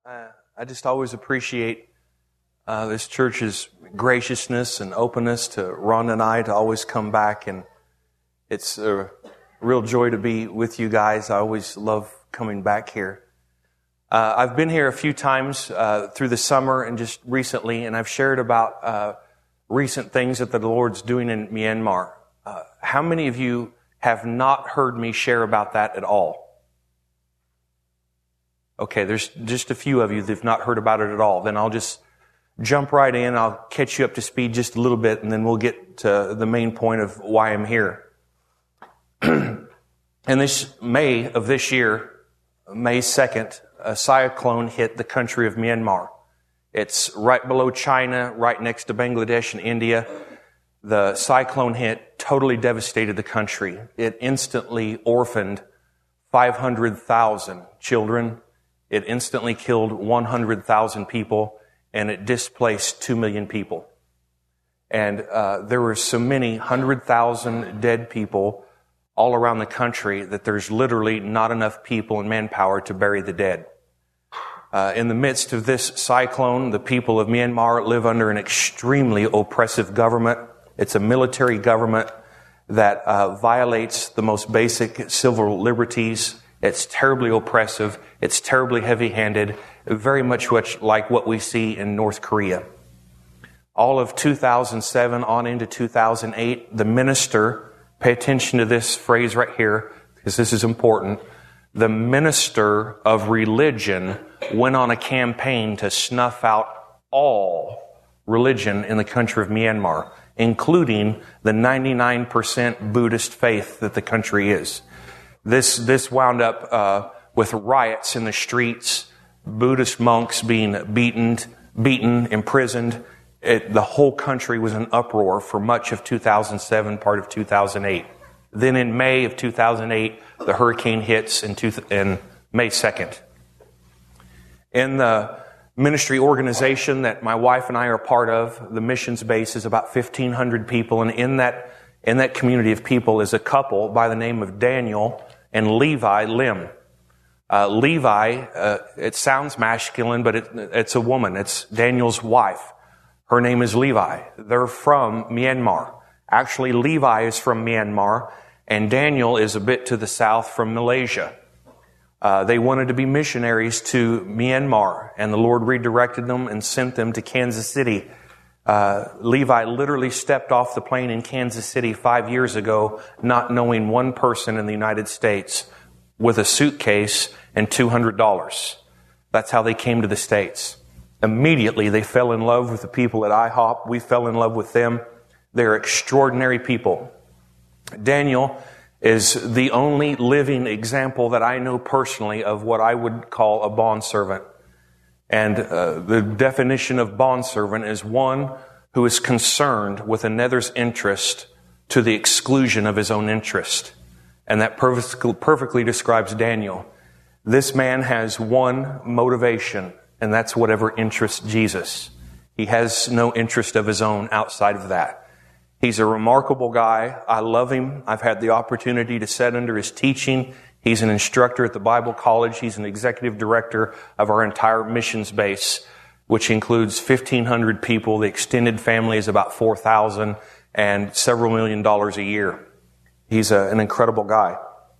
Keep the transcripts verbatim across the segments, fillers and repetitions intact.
Uh, I just always appreciate uh, this church's graciousness and openness to Ron and I to always come back, and it's a real joy to be with you guys. I always love coming back here. Uh, I've been here a few times uh, through the summer and just recently, and I've shared about uh, recent things that the Lord's doing in Myanmar. Uh, how many of you have not heard me share about that at all? Okay, there's just a few of you that have not heard about it at all. Then I'll just jump right in. I'll catch you up to speed just a little bit, and then we'll get to the main point of why I'm here. In this May of this year, May second, a cyclone hit the country of Myanmar. It's right below China, right next to Bangladesh and India. The cyclone hit, totally devastated the country. It instantly orphaned five hundred thousand children. It instantly killed one hundred thousand people, and it displaced two million people. And uh, there were so many one hundred thousand dead people all around the country that there's literally not enough people and manpower to bury the dead. Uh, in the midst of this cyclone, the people of Myanmar live under an extremely oppressive government. It's a military government that uh, violates the most basic civil liberties. It's terribly oppressive. It's terribly heavy-handed, very much like what we see in North Korea. All of two thousand seven on into two thousand eight, the minister, pay attention to this phrase right here, because this is important. The minister of religion went on a campaign to snuff out all religion in the country of Myanmar, including the ninety-nine percent Buddhist faith that the country is. This this wound up uh, with riots in the streets, Buddhist monks being beaten, beaten, imprisoned. It, the whole country was in uproar for much of two thousand seven, part of two thousand eight. Then in May of two thousand eight, the hurricane hits in, two, in May second. In the ministry organization that my wife and I are part of, the missions base is about fifteen hundred people, and in that in that community of people is a couple by the name of Daniel and Levi Lim. Uh, Levi, uh, it sounds masculine, but it, it's a woman. It's Daniel's wife. Her name is Levi. They're from Myanmar. Actually, Levi is from Myanmar, and Daniel is a bit to the south from Malaysia. Uh, they wanted to be missionaries to Myanmar, and the Lord redirected them and sent them to Kansas City. Uh, Levi literally stepped off the plane in Kansas City five years ago, not knowing one person in the United States, with a suitcase and two hundred dollars. That's how they came to the States. Immediately, they fell in love with the people at IHOP. We fell in love with them. They're extraordinary people. Daniel is the only living example that I know personally of what I would call a bondservant. And uh, the definition of bondservant is one who is concerned with another's interest to the exclusion of his own interest. And that perfectly, perfectly describes Daniel. This man has one motivation, and that's whatever interests Jesus. He has no interest of his own outside of that. He's a remarkable guy. I love him. I've had the opportunity to sit under his teaching. He's an instructor at the Bible College. He's an executive director of our entire missions base, which includes fifteen hundred people. The extended family is about four thousand and several million dollars a year. He's a, an incredible guy.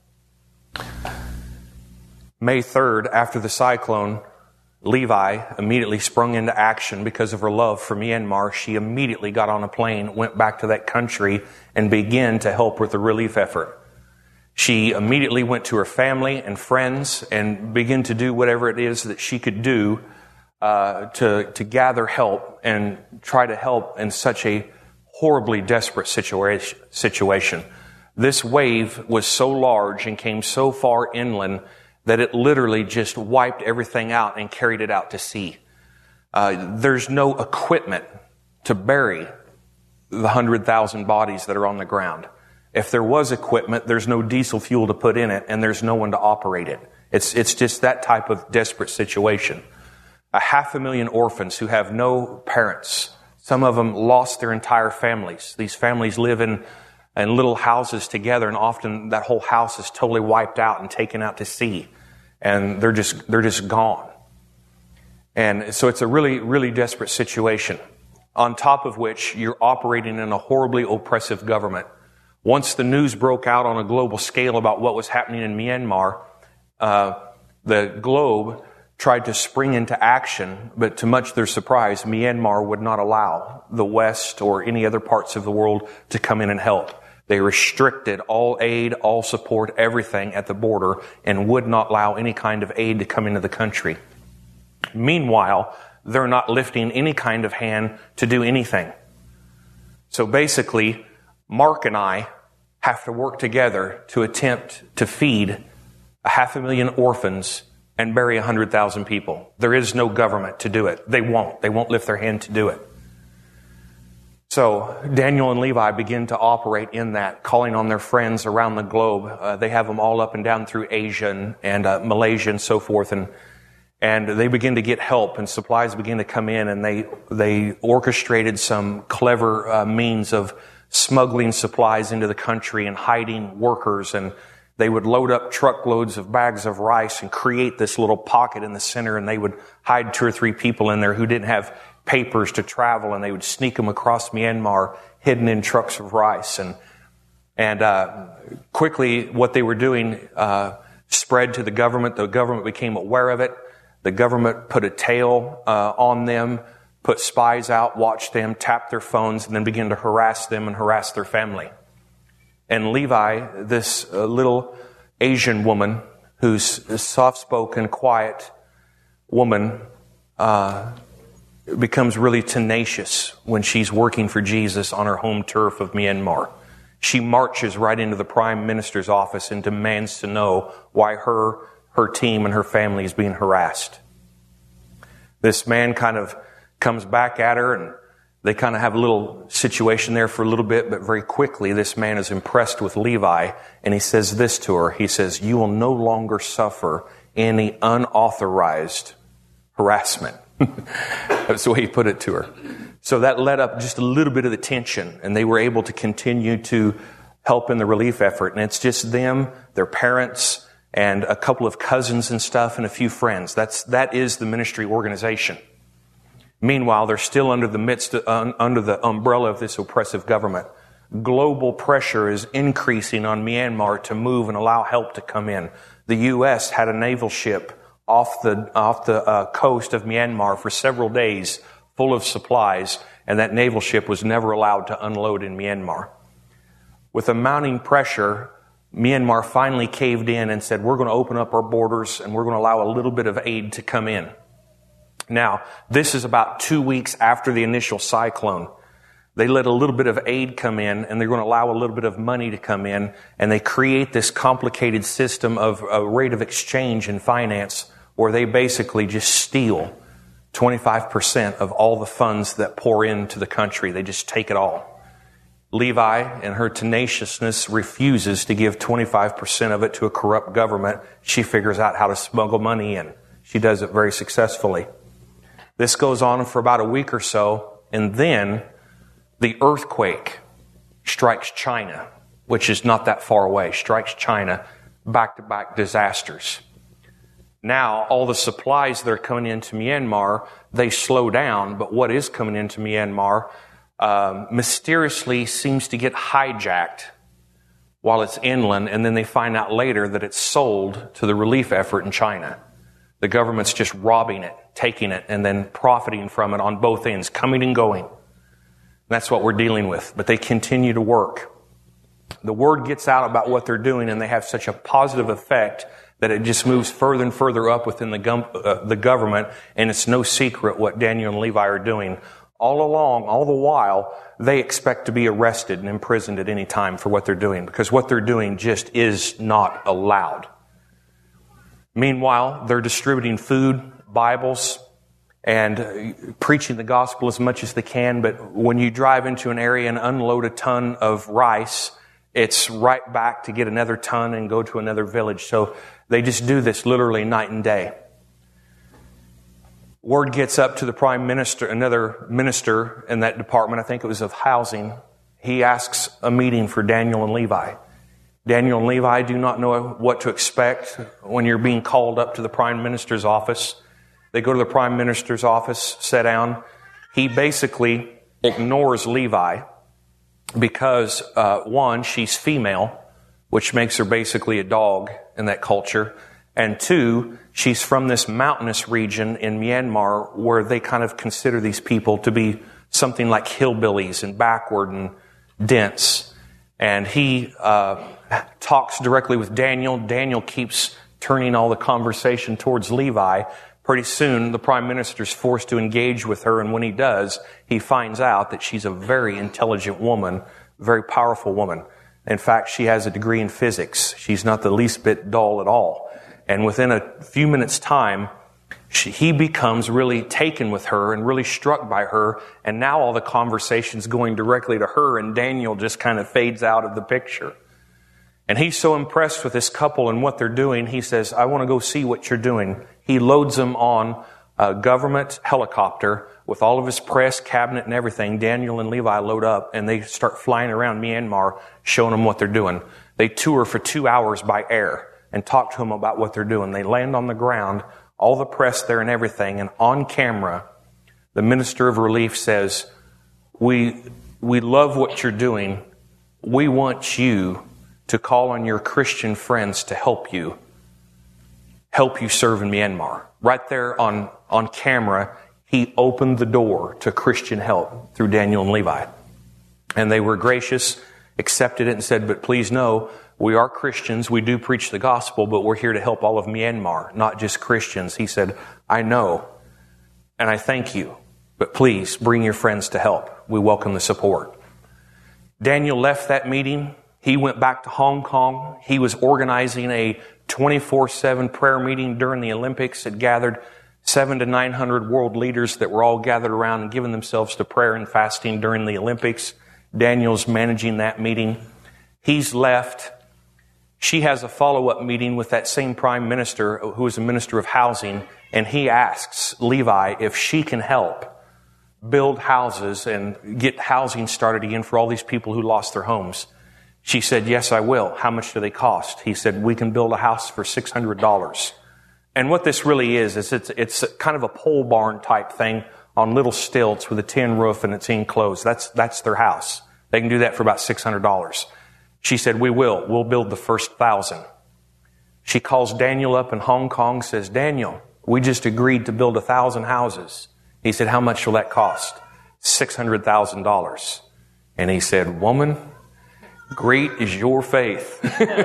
May third, after the cyclone, Levi immediately sprung into action because of her love for Myanmar. She immediately got on a plane, went back to that country, and began to help with the relief effort. She immediately went to her family and friends and began to do whatever it is that she could do uh, to, to gather help and try to help in such a horribly desperate situation. situation. This wave was so large and came so far inland that it literally just wiped everything out and carried it out to sea. Uh, there's no equipment to bury the one hundred thousand bodies that are on the ground. If there was equipment, there's no diesel fuel to put in it, and there's no one to operate it. It's, it's just that type of desperate situation. A half a million orphans who have no parents. Some of them lost their entire families. These families live in, in little houses together, and often that whole house is totally wiped out and taken out to sea. And they're just, they're just gone. And so it's a really, really desperate situation, on top of which you're operating in a horribly oppressive government. Once the news broke out on a global scale about what was happening in Myanmar, uh, the globe tried to spring into action, but to much their surprise, Myanmar would not allow the West or any other parts of the world to come in and help. They restricted all aid, all support, everything at the border, and would not allow any kind of aid to come into the country. Meanwhile, they're not lifting any kind of hand to do anything. So basically, Mark and I have to work together to attempt to feed a half a million orphans and bury one hundred thousand people. There is no government to do it. They won't. They won't lift their hand to do it. So Daniel and Levi begin to operate in that, calling on their friends around the globe. Uh, they have them all up and down through Asia and, and uh, Malaysia and so forth, and and they begin to get help, and supplies begin to come in, and they they orchestrated some clever uh, means of smuggling supplies into the country and hiding workers, and they would load up truckloads of bags of rice and create this little pocket in the center, and they would hide two or three people in there who didn't have papers to travel, and they would sneak them across Myanmar, hidden in trucks of rice. And and uh, quickly, what they were doing uh, spread to the government. The government became aware of it. The government put a tail uh, on them, put spies out, watched them, tapped their phones, and then began to harass them and harass their family. And Levi, this uh, little Asian woman, who's a soft-spoken, quiet woman, uh, becomes really tenacious when she's working for Jesus on her home turf of Myanmar. She marches right into the Prime Minister's office and demands to know why her, her team and her family is being harassed. This man kind of comes back at her, and they kind of have a little situation there for a little bit, but very quickly this man is impressed with Levi, and he says this to her. He says, "You will no longer suffer any unauthorized harassment." That's the way he put it to her. So that led up just a little bit of the tension, and they were able to continue to help in the relief effort. And it's just them, their parents, and a couple of cousins and stuff, and a few friends. That's that is the ministry organization. Meanwhile, they're still under the midst, of, uh, under the umbrella of this oppressive government. Global pressure is increasing on Myanmar to move and allow help to come in. The U S had a naval ship off the off the uh, coast of Myanmar for several days, full of supplies, and that naval ship was never allowed to unload in Myanmar. With the mounting pressure, Myanmar finally caved in and said, "We're going to open up our borders and we're going to allow a little bit of aid to come in." Now, this is about two weeks after the initial cyclone. They let a little bit of aid come in, and they're going to allow a little bit of money to come in, and they create this complicated system of a rate of exchange and finance where they basically just steal twenty-five percent of all the funds that pour into the country. They just take it all. Levi, and her tenaciousness, refuses to give twenty-five percent of it to a corrupt government. She figures out how to smuggle money in. She does it very successfully. This goes on for about a week or so, and then the earthquake strikes China, which is not that far away, strikes China, back-to-back disasters. Now, all the supplies that are coming into Myanmar, they slow down, but what is coming into Myanmar um, mysteriously seems to get hijacked while it's inland, and then they find out later that it's sold to the relief effort in China. The government's just robbing it, taking it, and then profiting from it on both ends, coming and going. That's what we're dealing with. But they continue to work. The word gets out about what they're doing, and they have such a positive effect that it just moves further and further up within the, gum, uh, the government, and it's no secret what Daniel and Levi are doing. All along, all the while, they expect to be arrested and imprisoned at any time for what they're doing, because what they're doing just is not allowed. Meanwhile, they're distributing food, Bibles, and preaching the gospel as much as they can. But when you drive into an area and unload a ton of rice, it's right back to get another ton and go to another village. So they just do this literally night and day. Word gets up to the prime minister, another minister in that department, I think it was of housing. He asks a meeting for Daniel and Levi. Daniel and Levi do not know what to expect when you're being called up to the prime minister's office. They go to the Prime Minister's office, sit down. He basically ignores Levi because, uh, one, she's female, which makes her basically a dog in that culture. And two, she's from this mountainous region in Myanmar where they kind of consider these people to be something like hillbillies and backward and dense. And he uh, talks directly with Daniel. Daniel keeps turning all the conversation towards Levi. Pretty soon, the Prime Minister's forced to engage with her, and when he does, he finds out that she's a very intelligent woman, very powerful woman. In fact, she has a degree in physics. She's not the least bit dull at all. And within a few minutes' time, she, he becomes really taken with her and really struck by her. And now all the conversation's going directly to her, and Daniel just kind of fades out of the picture. And he's so impressed with this couple and what they're doing, he says, I want to go see what you're doing. He loads them on a government helicopter with all of his press, cabinet, and everything. Daniel and Levi load up, and they start flying around Myanmar, showing them what they're doing. They tour for two hours by air and talk to them about what they're doing. They land on the ground, all the press there and everything, and on camera, the Minister of Relief says, we, we love what you're doing. We want you to call on your Christian friends to help you, help you serve in Myanmar. Right there on, on camera, he opened the door to Christian help through Daniel and Levi. And they were gracious, accepted it, and said, but please know, we are Christians, we do preach the gospel, but we're here to help all of Myanmar, not just Christians. He said, I know, and I thank you, but please bring your friends to help. We welcome the support. Daniel left that meeting. He went back to Hong Kong. He was organizing a twenty-four seven prayer meeting during the Olympics. It gathered seven to nine hundred world leaders that were all gathered around and giving themselves to prayer and fasting during the Olympics. Daniel's managing that meeting. He's left. She has a follow-up meeting with that same prime minister who is a minister of housing, and he asks Levi if she can help build houses and get housing started again for all these people who lost their homes. She said, yes, I will. How much do they cost? He said, we can build a house for six hundred dollars. And what this really is, is it's, it's kind of a pole barn type thing on little stilts with a tin roof and it's enclosed. That's, that's their house. They can do that for about six hundred dollars. She said, we will. We'll build the first thousand. She calls Daniel up in Hong Kong, says, Daniel, we just agreed to build a thousand houses. He said, how much will that cost? six hundred thousand dollars. And he said, woman, great is your faith.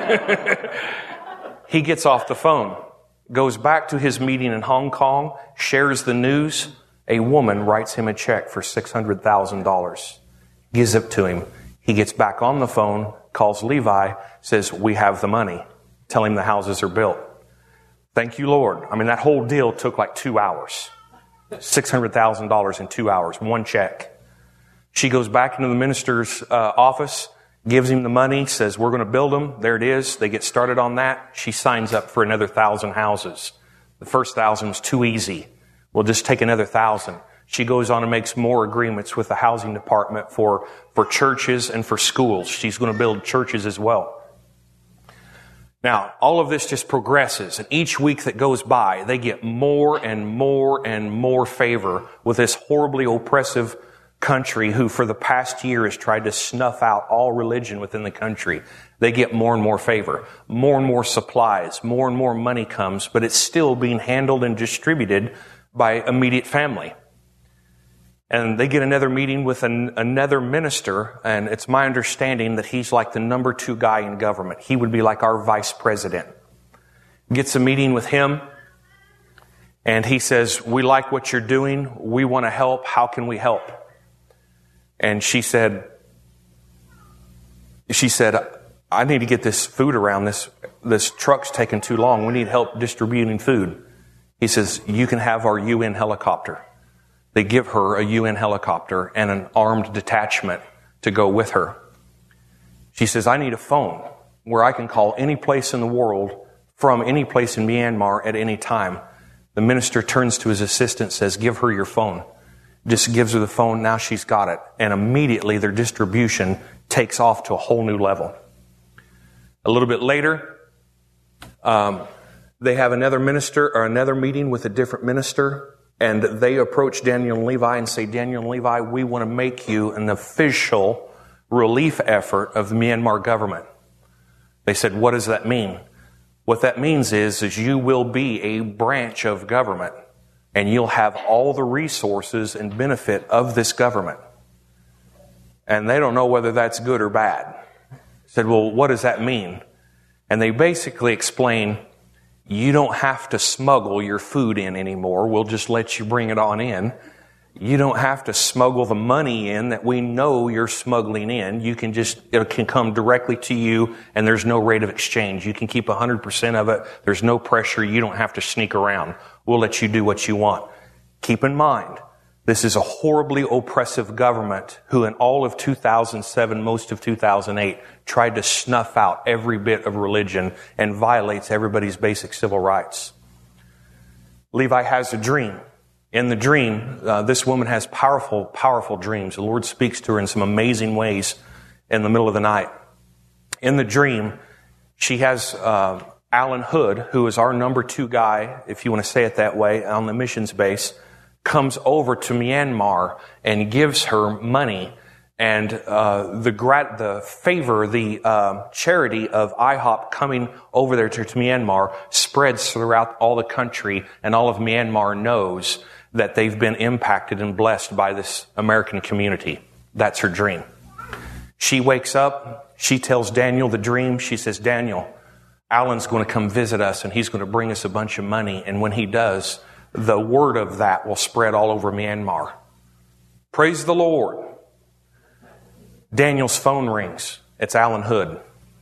He gets off the phone, goes back to his meeting in Hong Kong, shares the news. A woman writes him a check for six hundred thousand dollars, gives it to him. He gets back on the phone, calls Levi, says, we have the money. Tell him the houses are built. Thank you, Lord. I mean, that whole deal took like two hours. six hundred thousand dollars in two hours, one check. She goes back into the minister's uh, office, gives him the money, says, we're going to build them. There it is. They get started on that. She signs up for another thousand houses. The first thousand was too easy. We'll just take another thousand. She goes on and makes more agreements with the housing department for, for churches and for schools. She's going to build churches as well. Now, all of this just progresses, and each week that goes by, they get more and more and more favor with this horribly oppressive country who for the past year has tried to snuff out all religion within the country. They get more and more favor, more and more supplies, more and more money comes, but it's still being handled and distributed by immediate family. And they get another meeting with an, another minister, and it's my understanding that he's like the number two guy in government. He would be like our vice president. Gets a meeting with him, and he says, we like what you're doing. We want to help. How can we help? And she said, she said, I need to get this food around. This, this truck's taking too long. We need help distributing food. He says, you can have our U N helicopter. They give her a U N helicopter and an armed detachment to go with her. She says, I need a phone where I can call any place in the world from any place in Myanmar at any time. The minister turns to his assistant, says, give her your phone. Just gives her the phone. Now she's got it. And immediately their distribution takes off to a whole new level. A little bit later, um, They have another minister or another meeting with a different minister, and they approach Daniel and Levi and say, Daniel and Levi, we want to make you an official relief effort of the Myanmar government. They said, what does that mean? What that means is, is you will be a branch of government, and you'll have all the resources and benefit of this government. And they don't know whether that's good or bad. Said, well, what does that mean? And they basically explain, you don't have to smuggle your food in anymore. We'll just let you bring it on in. You don't have to smuggle the money in that we know you're smuggling in. You can just, it can come directly to you, and there's no rate of exchange. You can keep one hundred percent of it. There's no pressure. You don't have to sneak around. We'll let you do what you want. Keep in mind, this is a horribly oppressive government who in all of two thousand seven, most of two thousand eight, tried to snuff out every bit of religion and violates everybody's basic civil rights. Levi has a dream. In the dream, uh, this woman has powerful, powerful dreams. The Lord speaks to her in some amazing ways in the middle of the night. In the dream, she has uh, Alan Hood, who is our number two guy, if you want to say it that way, on the missions base, comes over to Myanmar and gives her money. And uh, the grat- the favor, the uh, charity of I HOP coming over there to, to Myanmar spreads throughout all the country, and all of Myanmar knows that they've been impacted and blessed by this American community. That's her dream. She wakes up. She tells Daniel the dream. She says, Daniel, Alan's going to come visit us, and he's going to bring us a bunch of money. And when he does, the word of that will spread all over Myanmar. Praise the Lord. Daniel's phone rings. It's Alan Hood.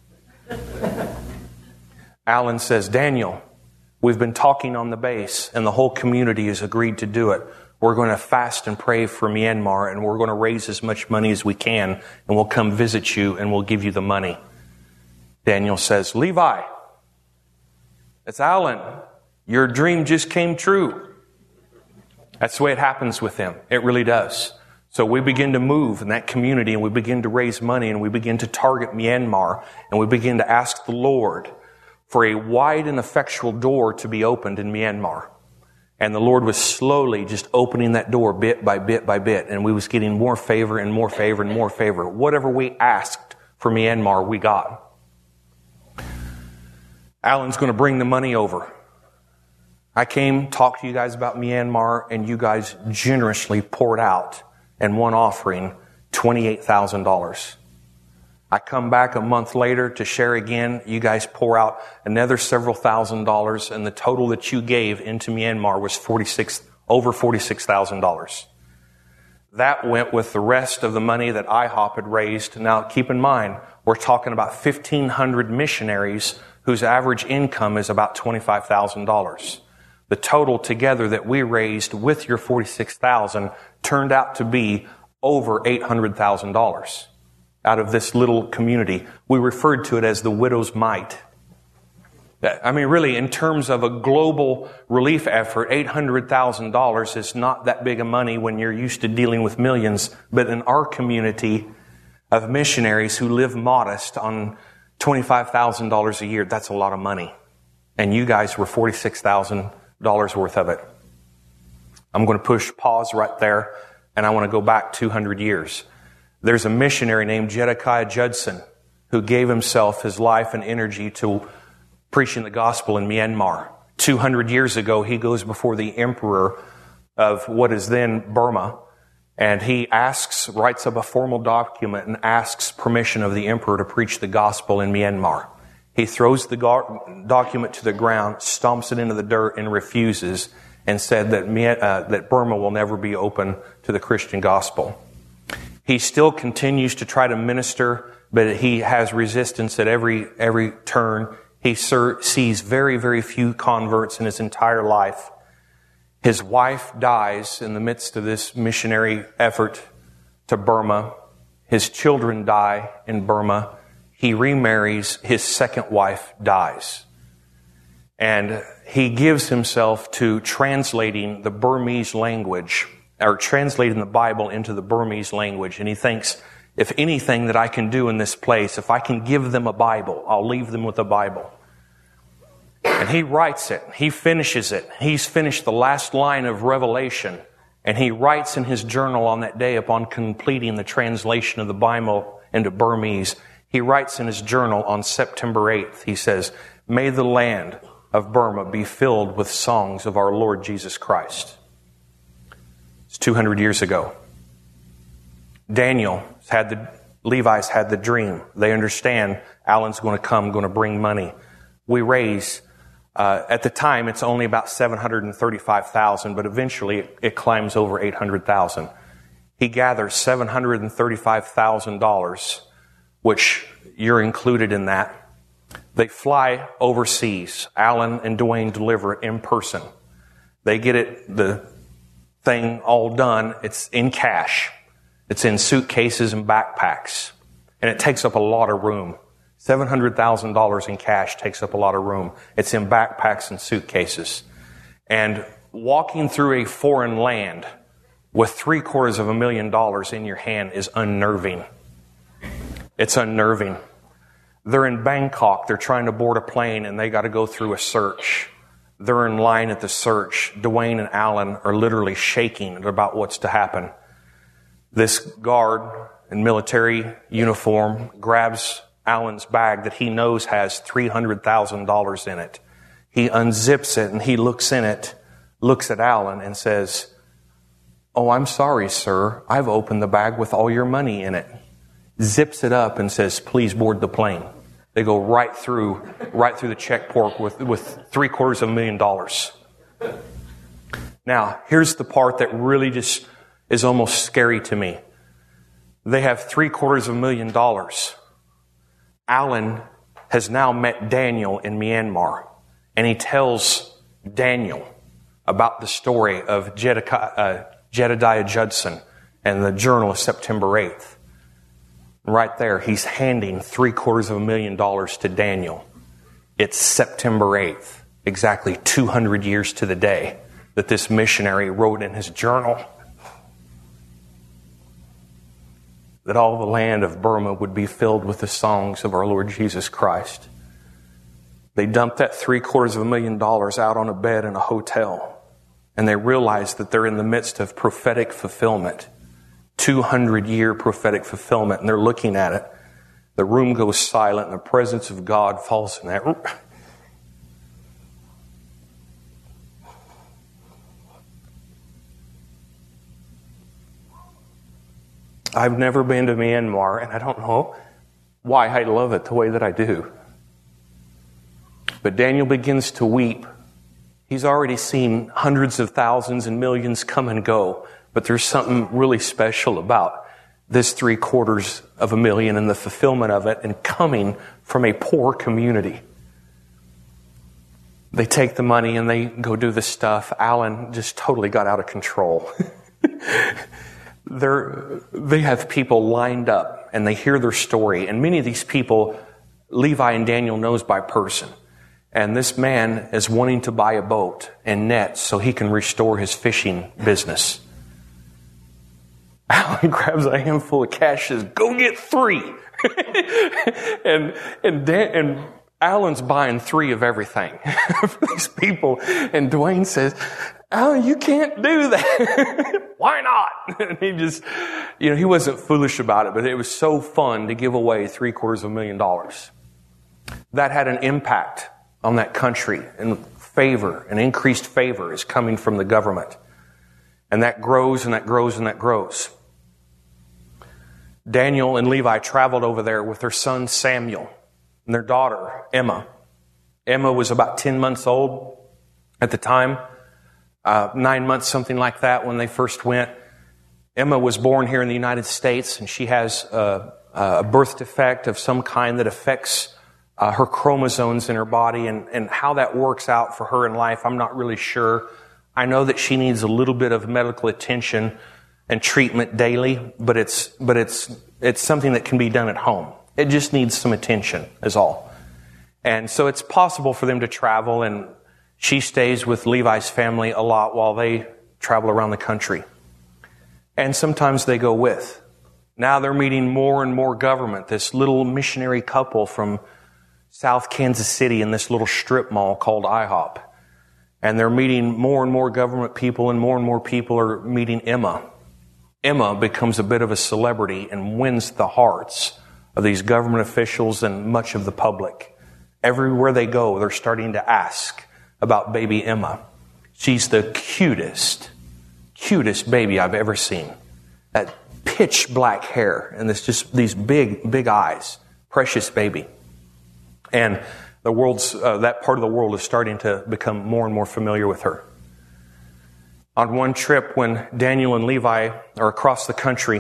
Alan says, Daniel, we've been talking on the base, and the whole community has agreed to do it. We're going to fast and pray for Myanmar, and we're going to raise as much money as we can, and we'll come visit you, and we'll give you the money. Daniel says, Levi, it's Alan. Your dream just came true. That's the way it happens with them. It really does. So we begin to move in that community, and we begin to raise money, and we begin to target Myanmar, and we begin to ask the Lord for a wide and effectual door to be opened in Myanmar. And the Lord was slowly just opening that door bit by bit by bit, and we was getting more favor and more favor and more favor. Whatever we asked for Myanmar, we got. Alan's going to bring the money over. I came, talked to you guys about Myanmar, and you guys generously poured out in one offering twenty-eight thousand dollars. I come back a month later to share again. You guys pour out another several thousand dollars, and the total that you gave into Myanmar was forty-six, over forty-six thousand dollars. That went with the rest of the money that I HOP had raised. Now, keep in mind, we're talking about fifteen hundred missionaries whose average income is about twenty-five thousand dollars. The total together that we raised with your forty-six thousand dollars turned out to be over eight hundred thousand dollars out of this little community. We referred to it as the widow's mite. I mean, really, in terms of a global relief effort, eight hundred thousand dollars is not that big of money when you're used to dealing with millions. But in our community of missionaries who live modest on twenty-five thousand dollars a year, that's a lot of money. And you guys were forty-six thousand dollars worth of it. I'm going to push pause right there, and I want to go back two hundred years. There's a missionary named Jedediah Judson who gave himself, his life and energy to preaching the gospel in Myanmar. two hundred years ago, he goes before the emperor of what is then Burma, and he asks, writes up a formal document and asks permission of the emperor to preach the gospel in Myanmar. He throws the go- document to the ground, stomps it into the dirt, and refuses, and said that uh, that Burma will never be open to the Christian gospel. He still continues to try to minister, but he has resistance at every every turn. He ser- sees very, very few converts in his entire life. His wife dies in the midst of this missionary effort to Burma. His children die in Burma. He remarries. His second wife dies. And he gives himself to translating the Burmese language, or translating the Bible into the Burmese language. And he thinks, if anything that I can do in this place, if I can give them a Bible, I'll leave them with a Bible. And he writes it. He finishes it. He's finished the last line of Revelation. And he writes in his journal on that day, upon completing the translation of the Bible into Burmese, he writes in his journal on September eighth, he says, "May the land of Burma be filled with songs of our Lord Jesus Christ." It's two hundred years ago. Daniel had the, Levi's had the dream. They understand Alan's going to come, going to bring money. We raise, uh, at the time, it's only about seven hundred thirty-five thousand, but eventually it, it climbs over eight hundred thousand. He gathers seven hundred thirty-five thousand dollars, which you're included in that. They fly overseas. Alan and Dwayne deliver it in person. They get it, the thing all done. It's in cash. It's in suitcases and backpacks. And it takes up a lot of room. seven hundred thousand dollars in cash takes up a lot of room. It's in backpacks and suitcases. And walking through a foreign land with three quarters of a million dollars in your hand is unnerving. It's unnerving. They're in Bangkok. They're trying to board a plane and they got to go through a search. They're in line at the search. Dwayne and Alan are literally shaking about what's to happen. This guard in military uniform grabs Alan's bag that he knows has three hundred thousand dollars in it. He unzips it and he looks in it, looks at Alan and says, "Oh, I'm sorry, sir. I've opened the bag with all your money in it." Zips it up and says, "Please board the plane." They go right through, right through the checkpoint with, with three quarters of a million dollars. Now, here's the part that really just is almost scary to me. They have three quarters of a million dollars. Alan has now met Daniel in Myanmar, and he tells Daniel about the story of Jedediah, uh, Jedediah Judson and the journal of September eighth. Right there, he's handing three quarters of a million dollars to Daniel. It's September eighth, exactly two hundred years to the day that this missionary wrote in his journal that all the land of Burma would be filled with the songs of our Lord Jesus Christ. They dumped that three quarters of a million dollars out on a bed in a hotel, and they realized that they're in the midst of prophetic fulfillment. two hundred year prophetic fulfillment, and they're looking at it. The room goes silent, and the presence of God falls in that room. I've never been to Myanmar, and I don't know why I love it the way that I do. But Daniel begins to weep. He's already seen hundreds of thousands and millions come and go. But there's something really special about this three quarters of a million and the fulfillment of it and coming from a poor community. They take the money and they go do the stuff. Alan just totally got out of control. They're, they have people lined up and they hear their story. And many of these people, Levi and Daniel knows by person. And this man is wanting to buy a boat and nets so he can restore his fishing business. Alan grabs a handful of cash and says, "Go get three." and and Dan, and Alan's buying three of everything for these people. And Dwayne says, "Alan, you can't do that." "Why not?" And he just, you know, he wasn't foolish about it, but it was so fun to give away three quarters of a million dollars. That had an impact on that country, and favor, an increased favor is coming from the government. And that grows and that grows and that grows. Daniel and Levi traveled over there with their son Samuel and their daughter Emma. Emma was about ten months old at the time, uh, nine months, something like that when they first went. Emma was born here in the United States, and she has a, a birth defect of some kind that affects uh, her chromosomes in her body, and, and how that works out for her in life, I'm not really sure. I know that she needs a little bit of medical attention and treatment daily, but it's but it's it's something that can be done at home. It just needs some attention, is all. And so it's possible for them to travel, and she stays with Levi's family a lot while they travel around the country. And sometimes they go with. Now they're meeting more and more government. This little missionary couple from South Kansas City in this little strip mall called IHOP. And they're meeting more and more government people, and more and more people are meeting Emma. Emma becomes a bit of a celebrity and wins the hearts of these government officials and much of the public. Everywhere they go, they're starting to ask about baby Emma. She's the cutest, cutest baby I've ever seen. That pitch black hair and this just these big, big eyes. Precious baby. And the world's uh, that part of the world is starting to become more and more familiar with her. On one trip, when Daniel and Levi are across the country,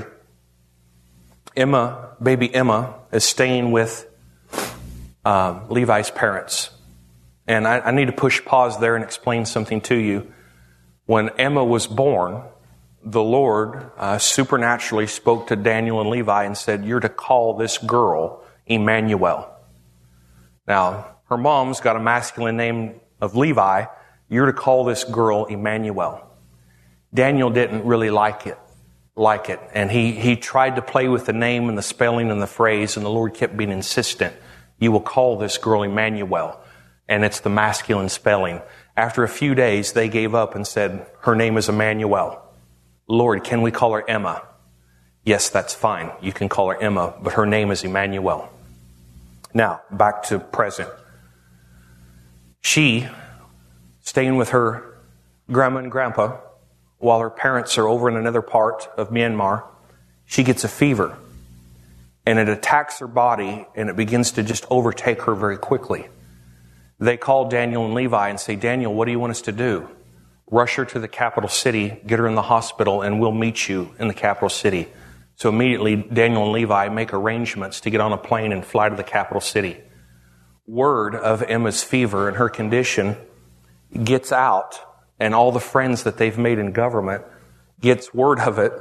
Emma, baby Emma, is staying with uh, Levi's parents. And I, I need to push pause there and explain something to you. When Emma was born, the Lord uh, supernaturally spoke to Daniel and Levi and said, "You're to call this girl Emmanuel." Now, her mom's got a masculine name of Levi. You're to call this girl Emmanuel. Daniel didn't really like it, like it. And he, he tried to play with the name and the spelling and the phrase, and the Lord kept being insistent. You will call this girl Emmanuel. And it's the masculine spelling. After a few days, they gave up and said, her name is Emmanuel. Lord, can we call her Emma? Yes, that's fine. You can call her Emma, but her name is Emmanuel. Now, back to present. She, staying with her grandma and grandpa, while her parents are over in another part of Myanmar, she gets a fever. And it attacks her body, and it begins to just overtake her very quickly. They call Daniel and Levi and say, "Daniel, what do you want us to do? Rush her to the capital city, get her in the hospital, and we'll meet you in the capital city." So immediately, Daniel and Levi make arrangements to get on a plane and fly to the capital city. Word of Emma's fever and her condition gets out, and all the friends that they've made in government gets word of it.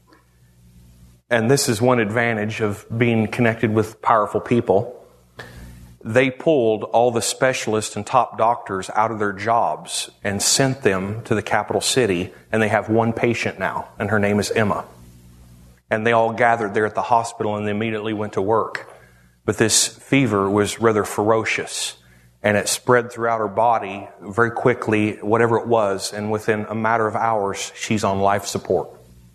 And this is one advantage of being connected with powerful people. They pulled all the specialists and top doctors out of their jobs and sent them to the capital city, and they have one patient now, and her name is Emma. And they all gathered there at the hospital, and they immediately went to work. But this fever was rather ferocious, and it spread throughout her body very quickly, whatever it was, and within a matter of hours, she's on life support.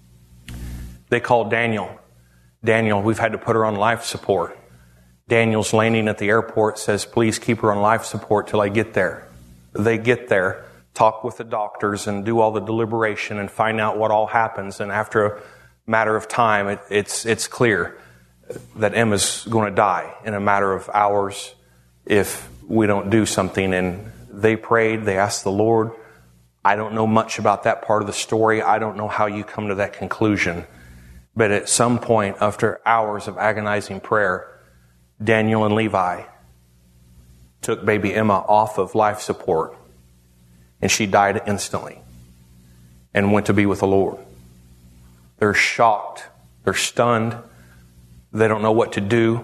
They called Daniel. Daniel, we've had to put her on life support. Daniel's landing at the airport, says, "Please keep her on life support till I get there." They get there, talk with the doctors, and do all the deliberation and find out what all happens. And after a matter of time, it, it's it's clear that Emma's going to die in a matter of hours if we don't do something. And they prayed, they asked the Lord. I don't know much about that part of the story. I don't know how you come to that conclusion. But at some point, after hours of agonizing prayer, Daniel and Levi took baby Emma off of life support, and she died instantly and went to be with the Lord. They're shocked. They're stunned. They don't know what to do.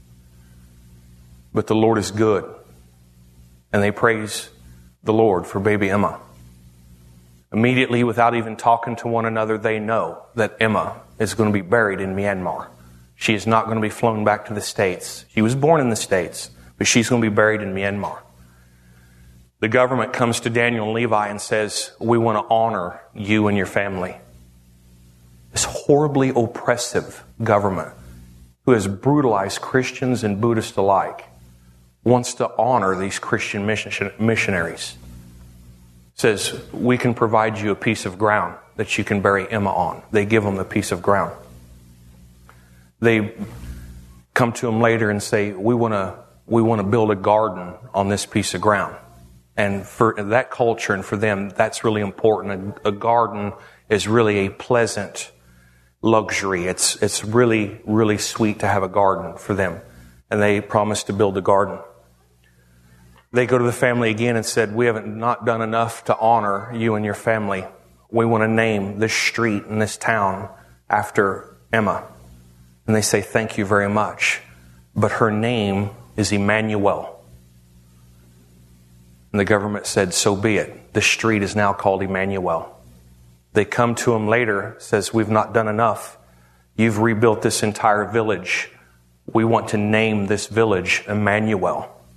But the Lord is good. And they praise the Lord for baby Emma. Immediately, without even talking to one another, they know that Emma is going to be buried in Myanmar. She is not going to be flown back to the States. She was born in the States, but she's going to be buried in Myanmar. The government comes to Daniel and Levi and says, "We want to honor you and your family." This horribly oppressive government, who has brutalized Christians and Buddhists alike, wants to honor these Christian mission- missionaries. Says, "We can provide you a piece of ground that you can bury Emma on." They give them the piece of ground. They come to him later and say, we want to we want to build a garden on this piece of ground. And for that culture and for them, that's really important. A, a garden is really a pleasant luxury. It's it's really, really sweet to have a garden for them. And they promised to build a garden. They go to the family again and said, "We haven't not done enough to honor you and your family. We want to name this street and this town after Emma." And they say, "Thank you very much. But her name is Emmanuel." And the government said, "So be it. The street is now called Emmanuel." They come to him later, says, "We've not done enough. You've rebuilt this entire village. We want to name this village Emmanuel."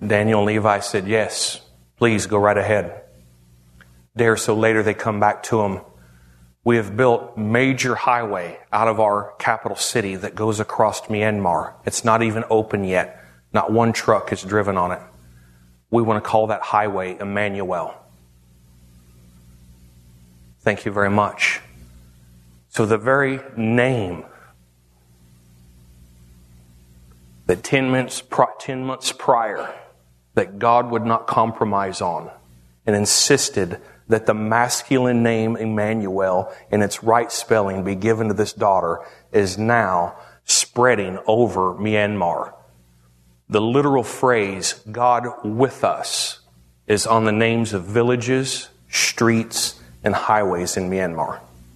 Daniel and Levi said, yes, please go right ahead. A day or so later, they come back to him. We have built major highway out of our capital city that goes across Myanmar. It's not even open yet. Not one truck is driven on it. We want to call that highway Emmanuel. Thank you very much. So the very name that ten months, ten months prior that God would not compromise on and insisted that the masculine name Emmanuel in its right spelling be given to this daughter is now spreading over Myanmar. The literal phrase, God with us, is on the names of villages, streets, and highways in Myanmar.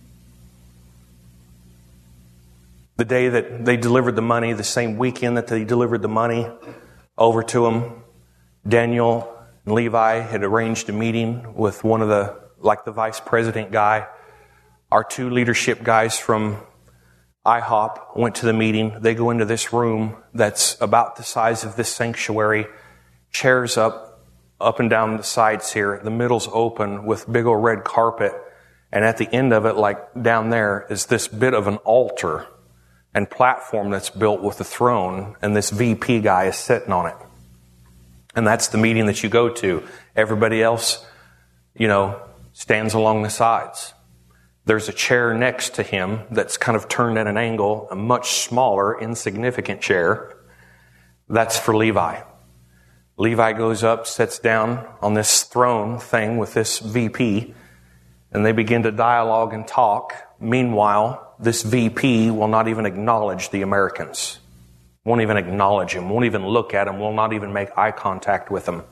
The day that they delivered the money, the same weekend that they delivered the money over to him, Daniel and Levi had arranged a meeting with one of the, like the vice president guy. Our two leadership guys from I hop went to the meeting. They go into this room that's about the size of this sanctuary, chairs up, up and down the sides here. The middle's open with big old red carpet. And at the end of it, like down there, is this bit of an altar and platform that's built with a throne. And this V P guy is sitting on it. And that's the meeting that you go to. Everybody else, you know, stands along the sides. There's a chair next to him that's kind of turned at an angle, a much smaller, insignificant chair. That's for Levi. Levi goes up, sits down on this throne thing with this V P, and they begin to dialogue and talk. Meanwhile, this V P will not even acknowledge the Americans. Won't even acknowledge him, won't even look at him, will not even make eye contact with him.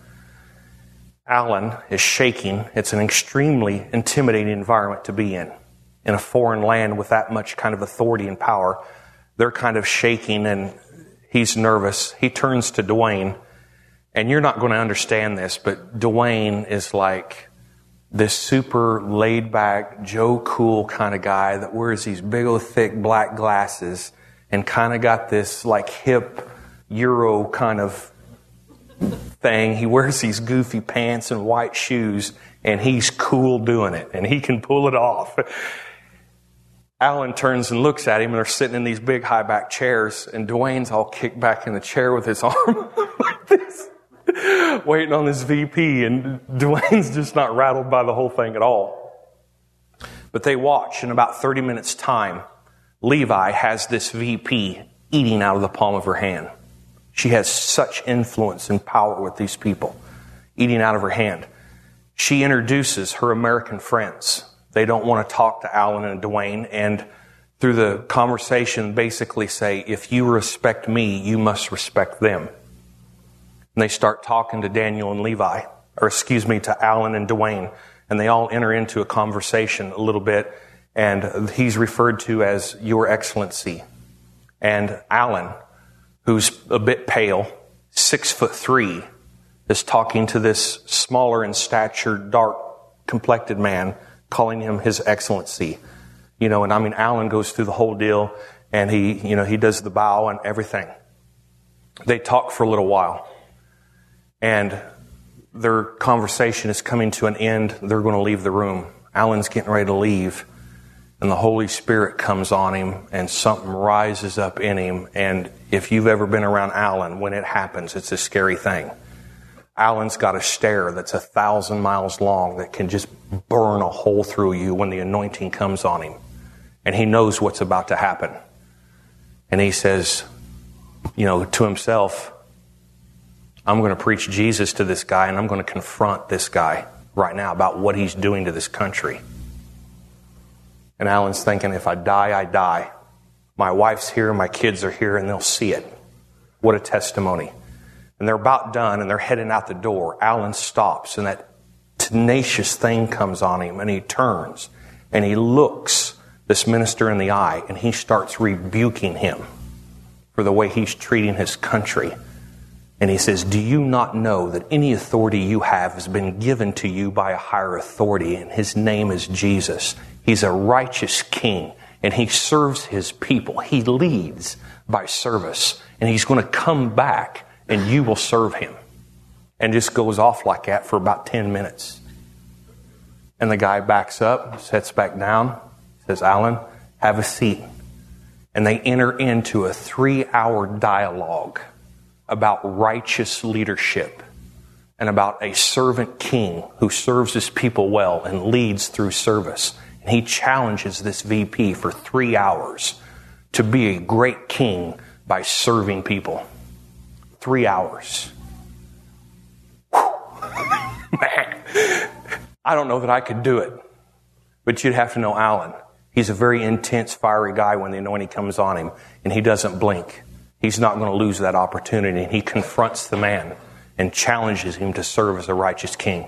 Alan is shaking. It's an extremely intimidating environment to be in. In a foreign land with that much kind of authority and power, they're kind of shaking and he's nervous. He turns to Dwayne. And you're not going to understand this, but Dwayne is like this super laid back, Joe Cool kind of guy that wears these big old thick black glasses and kind of got this like hip Euro kind of thing. He wears these goofy pants and white shoes and he's cool doing it and he can pull it off. Alan turns and looks at him and they're sitting in these big high back chairs and Dwayne's all kicked back in the chair with his arm like this, waiting on this V P, and Dwayne's just not rattled by the whole thing at all. But they watch. In about thirty minutes time, Levi has this V P eating out of the palm of her hand. She has such influence and power with these people, eating out of her hand. She introduces her American friends. They don't want to talk to Alan and Dwayne, and through the conversation basically say, if you respect me, you must respect them. And they start talking to Daniel and Levi, or excuse me, to Alan and Dwayne, and they all enter into a conversation a little bit, and he's referred to as Your Excellency. And Alan, who's a bit pale, six foot three, is talking to this smaller in stature, dark complected man, calling him His Excellency. You know, and I mean, Alan goes through the whole deal, and he, you know, he does the bow and everything. They talk for a little while. And their conversation is coming to an end. They're going to leave the room. Alan's getting ready to leave. And the Holy Spirit comes on him and something rises up in him. And if you've ever been around Alan, when it happens, it's a scary thing. Alan's got a stare that's a thousand miles long that can just burn a hole through you when the anointing comes on him. And he knows what's about to happen. And he says, you know, to himself, I'm going to preach Jesus to this guy and I'm going to confront this guy right now about what he's doing to this country. And Alan's thinking, if I die, I die. My wife's here, my kids are here, and they'll see it. What a testimony. And they're about done and they're heading out the door. Alan stops and that tenacious thing comes on him and he turns and he looks this minister in the eye and he starts rebuking him for the way he's treating his country. And he says, do you not know that any authority you have has been given to you by a higher authority, and his name is Jesus. He's a righteous king, and he serves his people. He leads by service, and he's going to come back, and you will serve him. and just goes off like that for about ten minutes. And the guy backs up, sits back down, says, Alan, have a seat. And they enter into a three-hour dialogue about righteous leadership and about a servant king who serves his people well and leads through service. And he challenges this V P for three hours to be a great king by serving people. Three hours. Man, I don't know that I could do it. But you'd have to know Alan. He's a very intense, fiery guy when the anointing comes on him, and he doesn't blink. He's not going to lose that opportunity. And he confronts the man and challenges him to serve as a righteous king.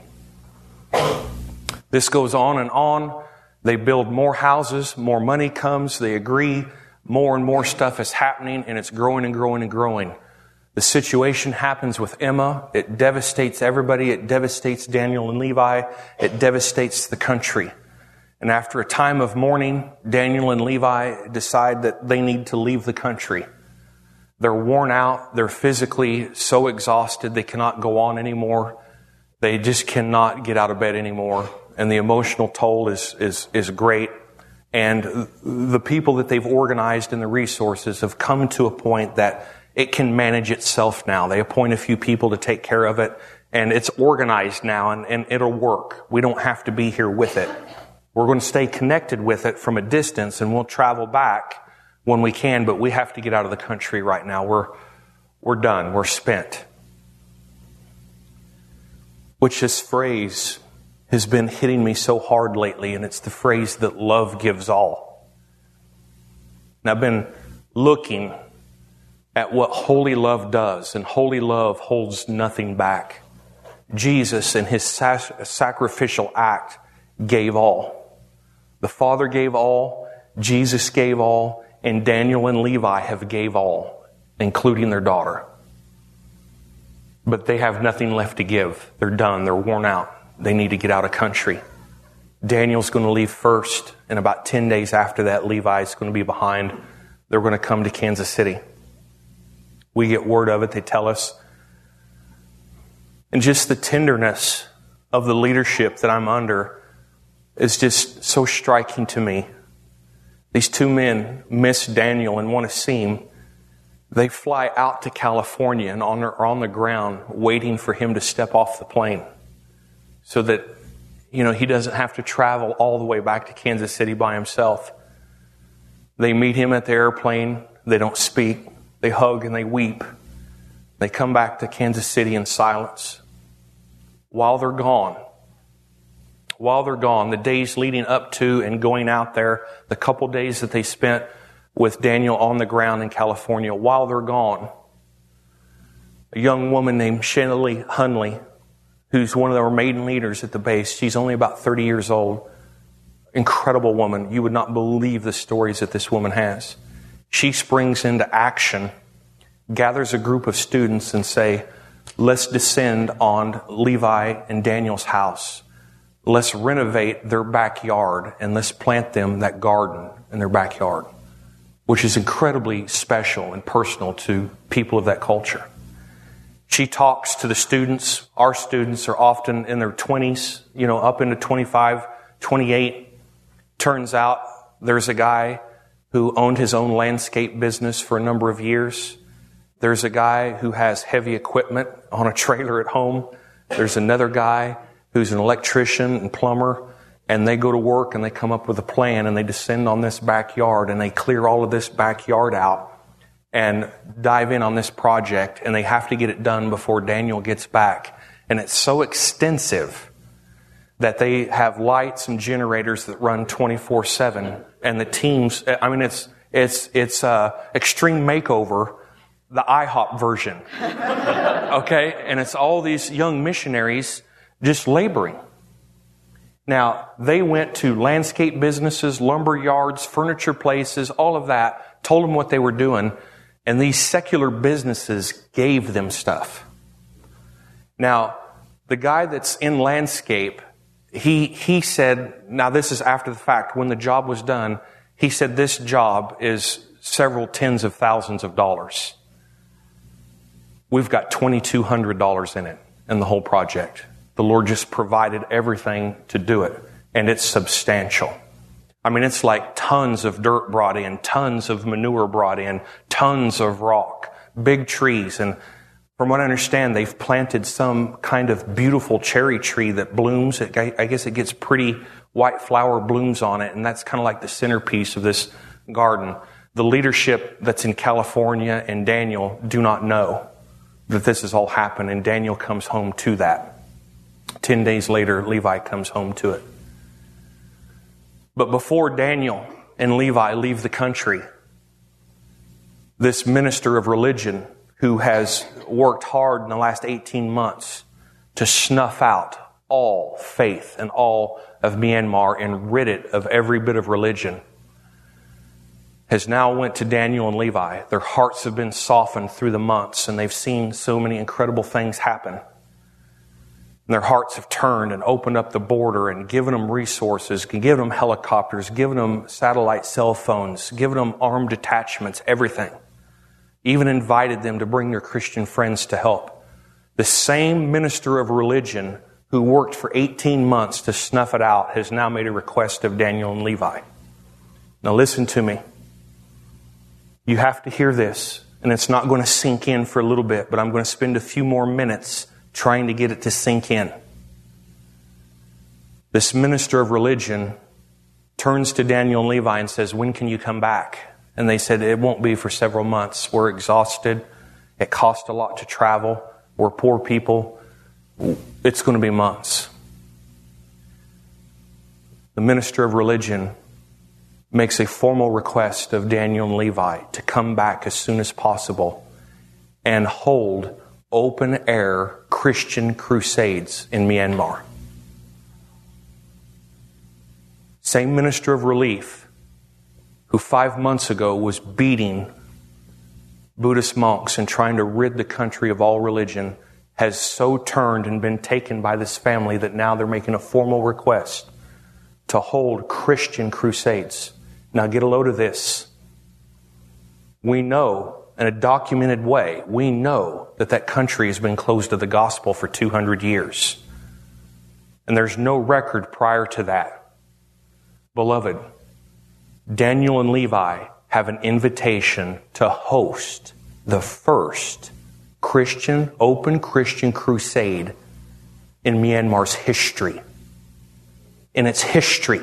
This goes on and on. They build more houses, more money comes, they agree, more and more stuff is happening, and it's growing and growing and growing. The situation happens with Emma. It devastates everybody. It devastates Daniel and Levi. It devastates the country. And after a time of mourning, Daniel and Levi decide that they need to leave the country. They're worn out. They're physically so exhausted they cannot go on anymore. They just cannot get out of bed anymore. And the emotional toll is, is, is great. And the people that they've organized and the resources have come to a point that it can manage itself now. They appoint a few people to take care of it, and it's organized now, and, and it'll work. We don't have to be here with it. We're going to stay connected with it from a distance, and we'll travel back when we can, but we have to get out of the country right now. We're, we're done. We're spent. Which this phrase has been hitting me so hard lately, and it's the phrase that love gives all. And I've been looking at what holy love does, and holy love holds nothing back. Jesus, in his sacrificial act, gave all. The Father gave all, Jesus gave all, and Daniel and Levi have gave all, including their daughter. But they have nothing left to give. They're done. They're worn out. They need to get out of country. Daniel's going to leave first, and about ten days after that, Levi's going to be behind. They're going to come to Kansas City. We get word of it, they tell us. And just the tenderness of the leadership that I'm under is just so striking to me. These two men miss Daniel and want to see him. They fly out to California and on, are on the ground waiting for him to step off the plane so that, you know, he doesn't have to travel all the way back to Kansas City by himself. They meet him at the airplane. They don't speak. They hug and they weep. They come back to Kansas City in silence. While they're gone, while they're gone, the days leading up to and going out there, the couple days that they spent with Daniel on the ground in California, while they're gone, a young woman named Shelly Hunley, who's one of our maiden leaders at the base, she's only about thirty years old, incredible woman. You would not believe the stories that this woman has. She springs into action, gathers a group of students and say, let's descend on Levi and Daniel's house. Let's renovate their backyard and let's plant them that garden in their backyard, which is incredibly special and personal to people of that culture. She talks to the students. Our students are often in their twenties, you know, up into twenty-five, twenty-eight. Turns out there's a guy who owned his own landscape business for a number of years. There's a guy who has heavy equipment on a trailer at home. There's another guy who's an electrician and plumber, and they go to work and they come up with a plan and they descend on this backyard and they clear all of this backyard out and dive in on this project, and they have to get it done before Daniel gets back. And it's so extensive that they have lights and generators that run twenty-four seven. And the teams, I mean, it's it's it's uh, Extreme Makeover, the IHOP version. Okay? And it's all these young missionaries just laboring. Now, they went to landscape businesses, lumber yards, furniture places, all of that, told them what they were doing, and these secular businesses gave them stuff. Now, the guy that's in landscape, He he said, now this is after the fact, when the job was done, he said this job is several tens of thousands of dollars. We've got twenty-two hundred dollars in it. in the whole project. The Lord just provided everything to do it, and it's substantial. I mean, it's like tons of dirt brought in, tons of manure brought in, tons of rock, big trees. And from what I understand, they've planted some kind of beautiful cherry tree that blooms. I guess it gets pretty white flower blooms on it, and that's kind of like the centerpiece of this garden. The leadership that's in California and Daniel do not know that this has all happened, and Daniel comes home to that. Ten days later, Levi comes home to it. But before Daniel and Levi leave the country, this minister of religion who has worked hard in the last eighteen months to snuff out all faith and all of Myanmar and rid it of every bit of religion, has now went to Daniel and Levi. Their hearts have been softened through the months, and they've seen so many incredible things happen. And their hearts have turned and opened up the border and given them resources, given them helicopters, given them satellite cell phones, given them armed detachments, everything. Even invited them to bring their Christian friends to help. The same minister of religion who worked for eighteen months to snuff it out has now made a request of Daniel and Levi. Now listen to me. You have to hear this, and it's not going to sink in for a little bit, but I'm going to spend a few more minutes trying to get it to sink in. This minister of religion turns to Daniel and Levi and says, "When can you come back?" And they said, "It won't be for several months. We're exhausted. It costs a lot to travel. We're poor people. It's going to be months." The minister of religion makes a formal request of Daniel and Levi to come back as soon as possible and hold open-air Christian crusades in Myanmar. Same minister of relief who five months ago was beating Buddhist monks and trying to rid the country of all religion has so turned and been taken by this family that now they're making a formal request to hold Christian crusades. Now get a load of this. We know, in a documented way, we know that that country has been closed to the gospel for two hundred years. And there's no record prior to that. Beloved, Daniel and Levi have an invitation to host the first Christian, open Christian crusade in Myanmar's history. In its history.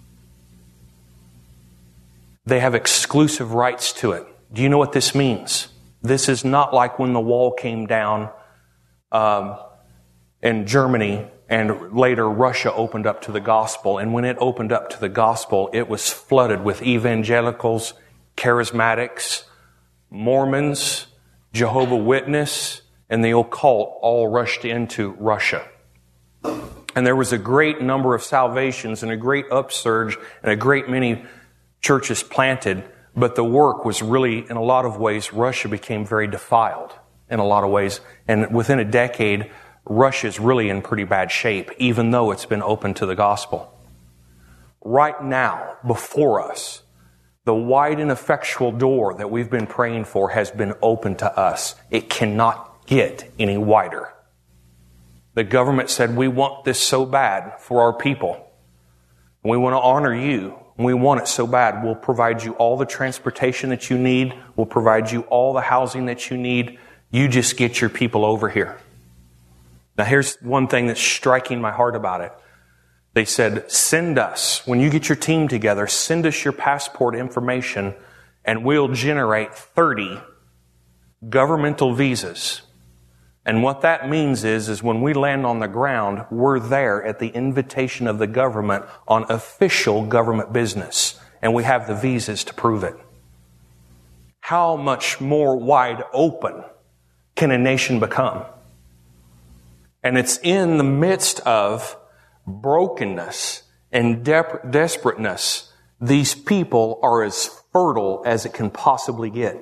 They have exclusive rights to it. Do you know what this means? This is not like when the wall came down um, in Germany and later Russia opened up to the gospel. And when it opened up to the gospel, it was flooded with evangelicals, charismatics, Mormons, Jehovah's Witness, and the occult all rushed into Russia. And there was a great number of salvations and a great upsurge and a great many churches planted, but the work was really, in a lot of ways, Russia became very defiled in a lot of ways. And within a decade, Russia is really in pretty bad shape, even though it's been open to the gospel. Right now, before us, the wide and effectual door that we've been praying for has been opened to us. It cannot get any wider. The government said, "We want this so bad for our people. We want to honor you. We want it so bad. We'll provide you all the transportation that you need. We'll provide you all the housing that you need. You just get your people over here." Now here's one thing that's striking my heart about it. They said, "Send us, when you get your team together, send us your passport information and we'll generate thirty governmental visas." And what that means is, is when we land on the ground, we're there at the invitation of the government on official government business. And we have the visas to prove it. How much more wide open can a nation become? And it's in the midst of brokenness and de- desperateness. These people are as fertile as it can possibly get.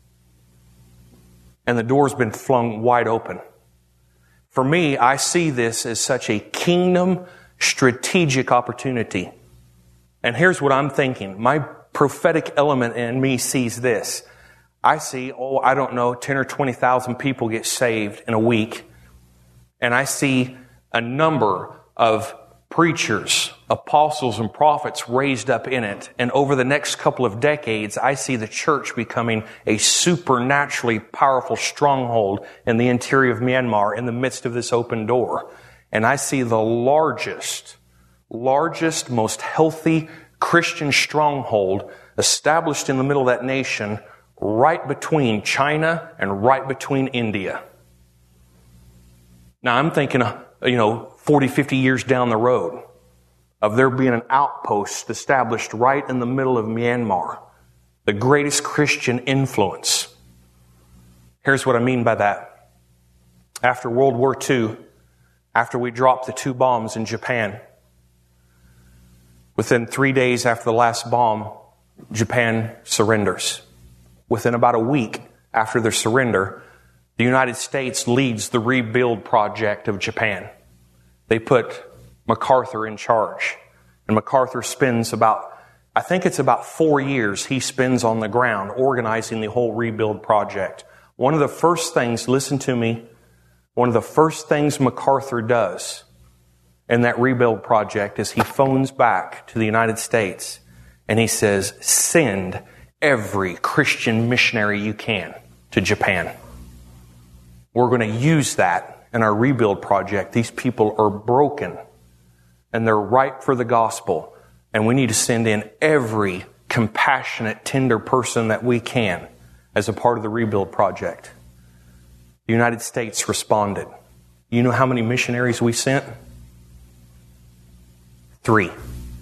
And the door's been flung wide open. For me, I see this as such a kingdom strategic opportunity. And here's what I'm thinking. My prophetic element in me sees this. I see, oh, I don't know, ten or twenty thousand people get saved in a week. And I see a number of preachers, apostles, and prophets raised up in it. And over the next couple of decades, I see the church becoming a supernaturally powerful stronghold in the interior of Myanmar in the midst of this open door. And I see the largest, largest, most healthy Christian stronghold established in the middle of that nation, right between China and right between India. Now I'm thinking, you know, forty, fifty years down the road of there being an outpost established right in the middle of Myanmar, the greatest Christian influence. Here's what I mean by that. After World War Two, after we dropped the two bombs in Japan, within three days after the last bomb, Japan surrenders. Within about a week after their surrender, the United States leads the rebuild project of Japan. They put MacArthur in charge. And MacArthur spends about, I think it's about four years he spends on the ground organizing the whole rebuild project. One of the first things, listen to me, one of the first things MacArthur does in that rebuild project is he phones back to the United States and he says, send every Christian missionary you can to Japan. We're going to use that in our rebuild project. These people are broken and they're ripe for the gospel. And we need to send in every compassionate, tender person that we can as a part of the rebuild project. The United States responded. You know how many missionaries we sent? Three.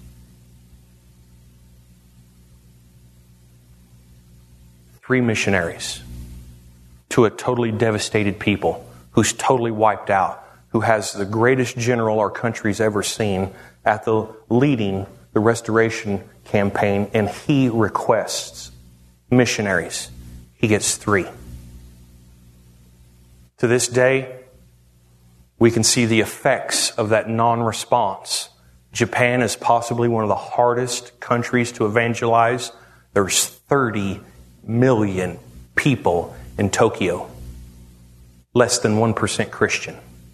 Three missionaries to a totally devastated people who's totally wiped out, who has the greatest general our country's ever seen at the leading the restoration campaign, and he requests missionaries. He gets three. To this day, we can see the effects of that non-response. Japan is possibly one of the hardest countries to evangelize. There's thirty million people in Tokyo. Less than one percent Christian.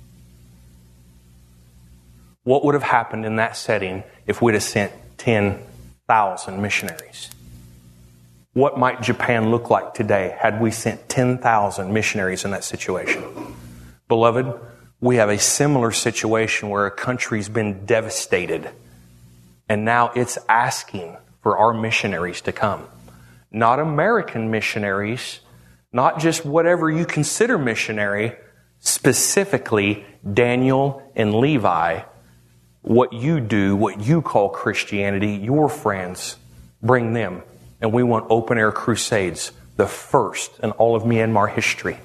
What would have happened in that setting if we'd have sent ten thousand missionaries? What might Japan look like today had we sent ten thousand missionaries in that situation? Beloved, we have a similar situation where a country's been devastated, and now it's asking for our missionaries to come. Not American missionaries, not just whatever you consider missionary, specifically Daniel and Levi, what you do, what you call Christianity, your friends, bring them. And we want open air crusades, the first in all of Myanmar history.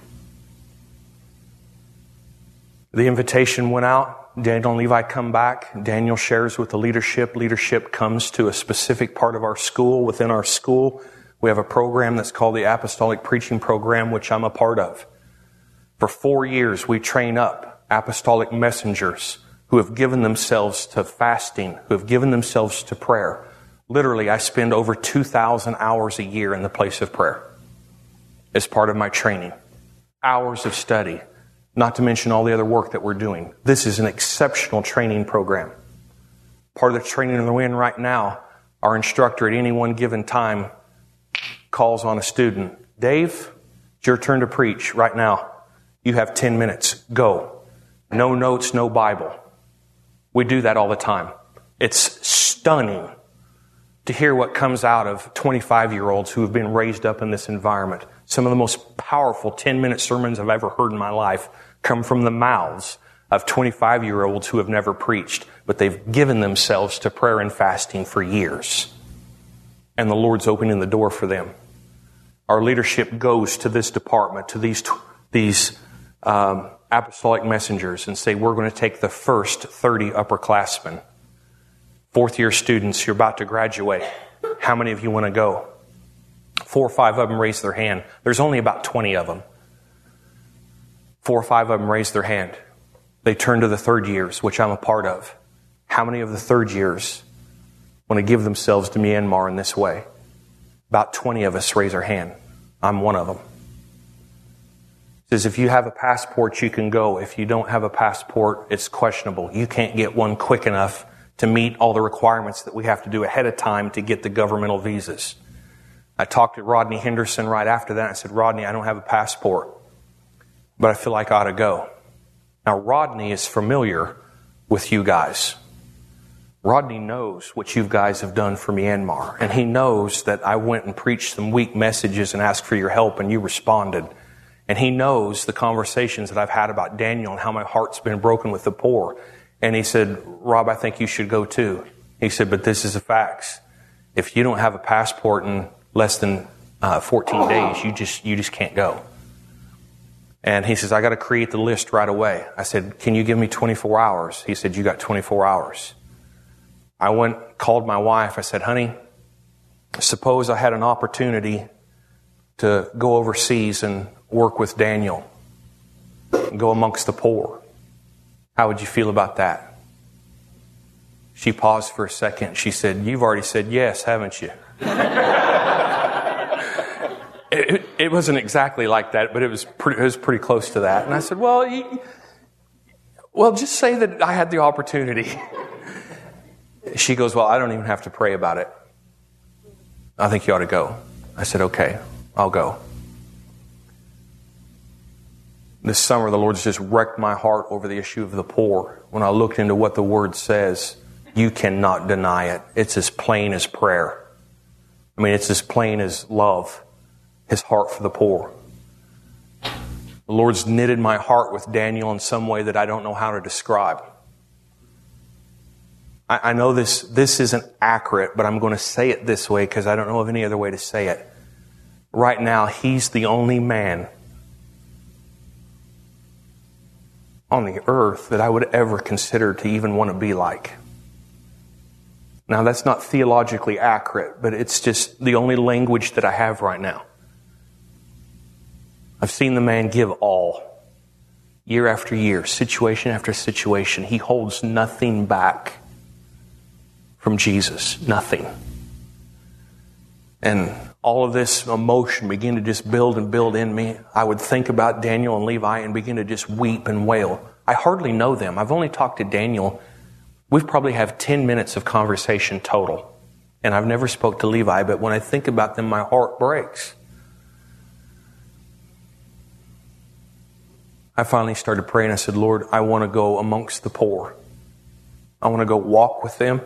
The invitation went out. Daniel and Levi come back. Daniel shares with the leadership. Leadership comes to a specific part of our school. Within our school, we have a program that's called the Apostolic Preaching Program, which I'm a part of. For four years, we train up apostolic messengers who have given themselves to fasting, who have given themselves to prayer. Literally, I spend over two thousand hours a year in the place of prayer as part of my training. Hours of study, not to mention all the other work that we're doing. This is an exceptional training program. Part of the training that we're in right now, our instructor at any one given time calls on a student. Dave, it's your turn to preach right now. You have ten minutes. Go. No notes, no Bible. We do that all the time. It's stunning to hear what comes out of twenty-five-year-olds who have been raised up in this environment. Some of the most powerful ten-minute sermons I've ever heard in my life come from the mouths of twenty-five-year-olds who have never preached, but they've given themselves to prayer and fasting for years. And the Lord's opening the door for them. Our leadership goes to this department, to these these um, apostolic messengers, and say, we're going to take the first thirty upperclassmen. Fourth year students, you're about to graduate. How many of you want to go? Four or five of them raise their hand. There's only about twenty of them. Four or five of them raise their hand. They turn to the third years, which I'm a part of. How many of the third years want to give themselves to Myanmar in this way? About twenty of us raise our hand. I'm one of them. says, if you have a passport, you can go. If you don't have a passport, it's questionable. You can't get one quick enough to meet all the requirements that we have to do ahead of time to get the governmental visas. I talked to Rodney Henderson right after that. I said, Rodney, I don't have a passport, but I feel like I ought to go. Now, Rodney is familiar with you guys. Rodney knows what you guys have done for Myanmar, and he knows that I went and preached some weak messages and asked for your help, and you responded. And he knows the conversations that I've had about Daniel and how my heart's been broken with the poor. And he said, Rob, I think you should go too. He said, but this is the facts. If you don't have a passport in less than uh, fourteen days, you just you just can't go. And he says, I got to create the list right away. I said, can you give me twenty-four hours? He said, you got twenty-four hours. I went, called my wife. I said, honey, suppose I had an opportunity to go overseas and work with Daniel and go amongst the poor. How would you feel about that? She paused for a second. She said, you've already said yes, haven't you? it, it wasn't exactly like that, but it was pretty, it was pretty close to that. And I said, well, you, well, just say that I had the opportunity. She goes, well, I don't even have to pray about it. I think you ought to go. I said, okay, I'll go. This summer, the Lord's just wrecked my heart over the issue of the poor. When I looked into what the Word says, you cannot deny it. It's as plain as prayer. I mean, it's as plain as love, His heart for the poor. The Lord's knitted my heart with Daniel in some way that I don't know how to describe. I, I know this, this isn't accurate, but I'm going to say it this way because I don't know of any other way to say it. Right now, he's the only man on the earth that I would ever consider to even want to be like. Now, that's not theologically accurate, but it's just the only language that I have right now. I've seen the man give all, year after year, situation after situation. He holds nothing back from Jesus, nothing. And all of this emotion began to just build and build in me. I would think about Daniel and Levi and begin to just weep and wail. I hardly know them. I've only talked to Daniel. We've probably have ten minutes of conversation total. And I've never spoke to Levi, but when I think about them, my heart breaks. I finally started praying. I said, Lord, I want to go amongst the poor. I want to go walk with them.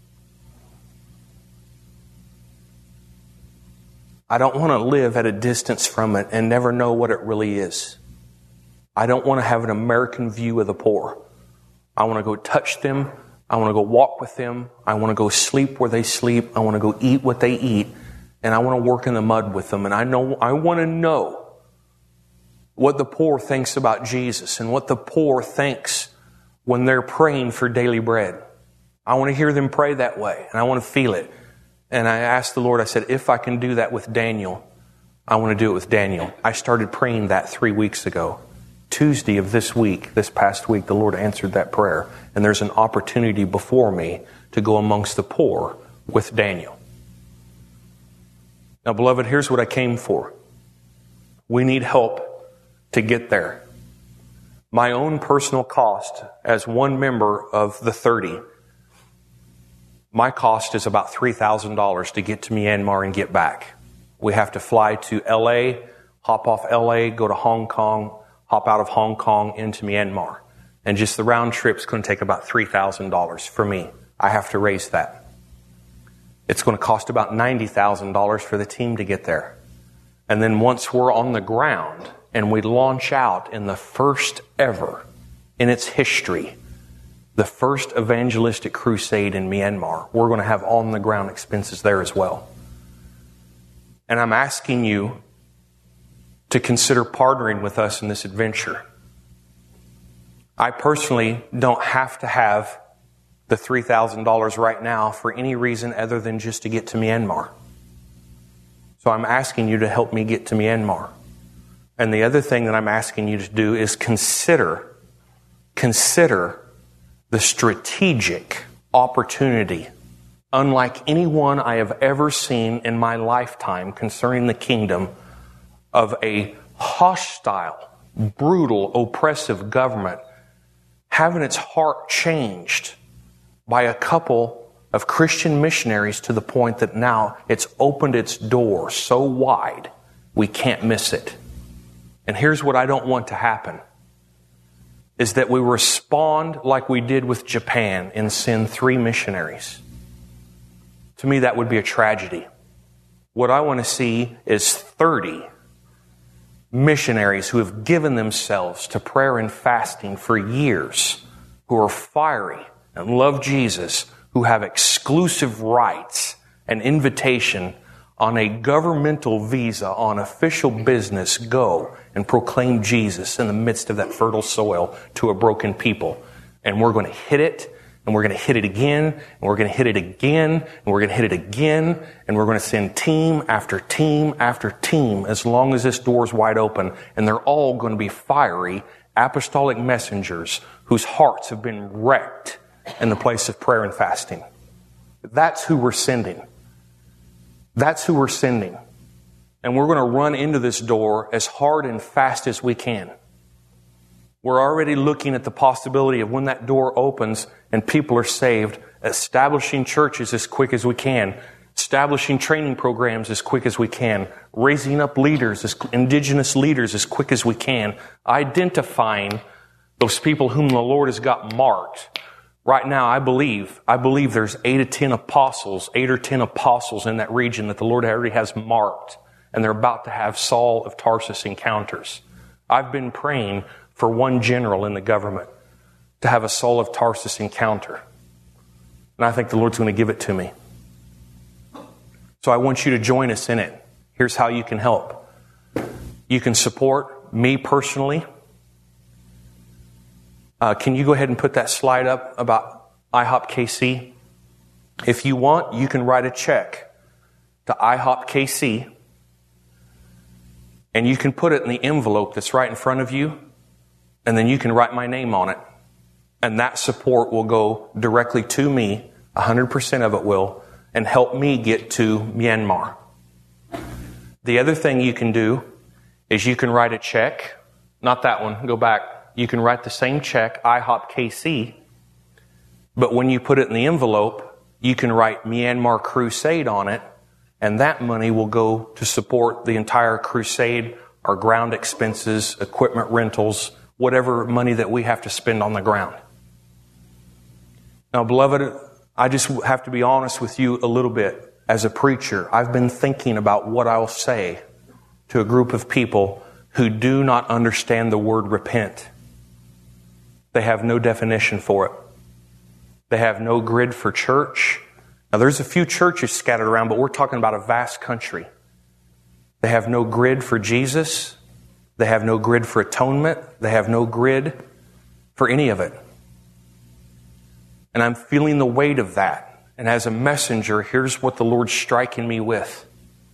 I don't want to live at a distance from it and never know what it really is. I don't want to have an American view of the poor. I want to go touch them. I want to go walk with them. I want to go sleep where they sleep. I want to go eat what they eat. And I want to work in the mud with them. And I know, I want to know what the poor thinks about Jesus and what the poor thinks when they're praying for daily bread. I want to hear them pray that way. And I want to feel it. And I asked the Lord, I said, if I can do that with Daniel, I want to do it with Daniel. I started praying that three weeks ago. Tuesday of this week, this past week, the Lord answered that prayer. And there's an opportunity before me to go amongst the poor with Daniel. Now, beloved, here's what I came for. We need help to get there. My own personal cost as one member of the thirty, my cost is about three thousand dollars to get to Myanmar and get back. We have to fly to L A, hop off L A, go to Hong Kong, hop out of Hong Kong into Myanmar. And just the round trip's going to take about three thousand dollars for me. I have to raise that. It's going to cost about ninety thousand dollars for the team to get there. And then once we're on the ground and we launch out in the first ever in its history, the first evangelistic crusade in Myanmar, we're going to have on-the-ground expenses there as well. And I'm asking you to consider partnering with us in this adventure. I personally don't have to have the three thousand dollars right now for any reason other than just to get to Myanmar. So I'm asking you to help me get to Myanmar. And the other thing that I'm asking you to do is consider, consider the strategic opportunity, unlike any one I have ever seen in my lifetime concerning the kingdom, of a hostile brutal, oppressive government having its heart changed by a couple of Christian missionaries to the point that now it's opened its door so wide we can't miss it. And here's what I don't want to happen, is that we respond like we did with Japan and send three missionaries. To me, that would be a tragedy. What I want to see is thirty missionaries who have given themselves to prayer and fasting for years, who are fiery and love Jesus, who have exclusive rights and invitation on a governmental visa, on official business, go and proclaim Jesus in the midst of that fertile soil to a broken people. And we're going to hit it, and we're going to hit it again, and we're going to hit it again, and we're going to hit it again, and we're going to send team after team after team as long as this door is wide open. And they're all going to be fiery apostolic messengers whose hearts have been wrecked in the place of prayer and fasting. That's who we're sending. That's who we're sending. And we're going to run into this door as hard and fast as we can. We're already looking at the possibility of when that door opens and people are saved, establishing churches as quick as we can, establishing training programs as quick as we can, raising up leaders, as indigenous leaders as quick as we can, identifying those people whom the Lord has got marked. Right now, I believe, I believe there's eight to ten apostles, eight or ten apostles in that region that the Lord already has marked, and they're about to have Saul of Tarsus encounters. I've been praying for one general in the government to have a Saul of Tarsus encounter, and I think the Lord's going to give it to me. So I want you to join us in it. Here's how you can help. You can support me personally. Uh, can you go ahead and put that slide up about I hop K C? If you want, you can write a check to I hop K C, and you can put it in the envelope that's right in front of you, and then you can write my name on it. And that support will go directly to me, one hundred percent of it will, and help me get to Myanmar. The other thing you can do is you can write a check, not that one, go back. You can write the same check, I hop K C, but when you put it in the envelope, you can write Myanmar Crusade on it, and that money will go to support the entire crusade, our ground expenses, equipment rentals, whatever money that we have to spend on the ground. Now, beloved, I just have to be honest with you a little bit. As a preacher, I've been thinking about what I'll say to a group of people who do not understand the word repent. They have no definition for it. They have no grid for church. Now, there's a few churches scattered around, but we're talking about a vast country. They have no grid for Jesus. They have no grid for atonement. They have no grid for any of it. And I'm feeling the weight of that. And as a messenger, here's what the Lord's striking me with.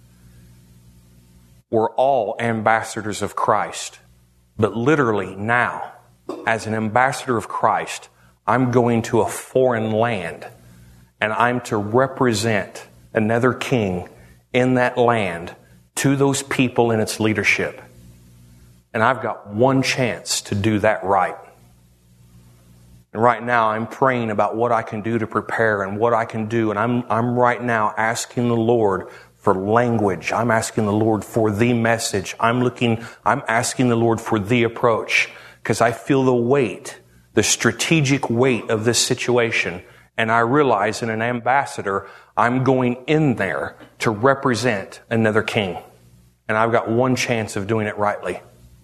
We're all ambassadors of Christ. But literally now, as an ambassador of Christ, I'm going to a foreign land, and I'm to represent another king in that land to those people in its leadership. And I've got one chance to do that right. And right now I'm praying about what I can do to prepare and what I can do. And I'm, I'm right now asking the Lord for language. I'm asking the Lord for the message. I'm looking, I'm asking the Lord for the approach, because I feel the weight, the strategic weight of this situation. And I realize in an ambassador, I'm going in there to represent another king. And I've got one chance of doing it rightly.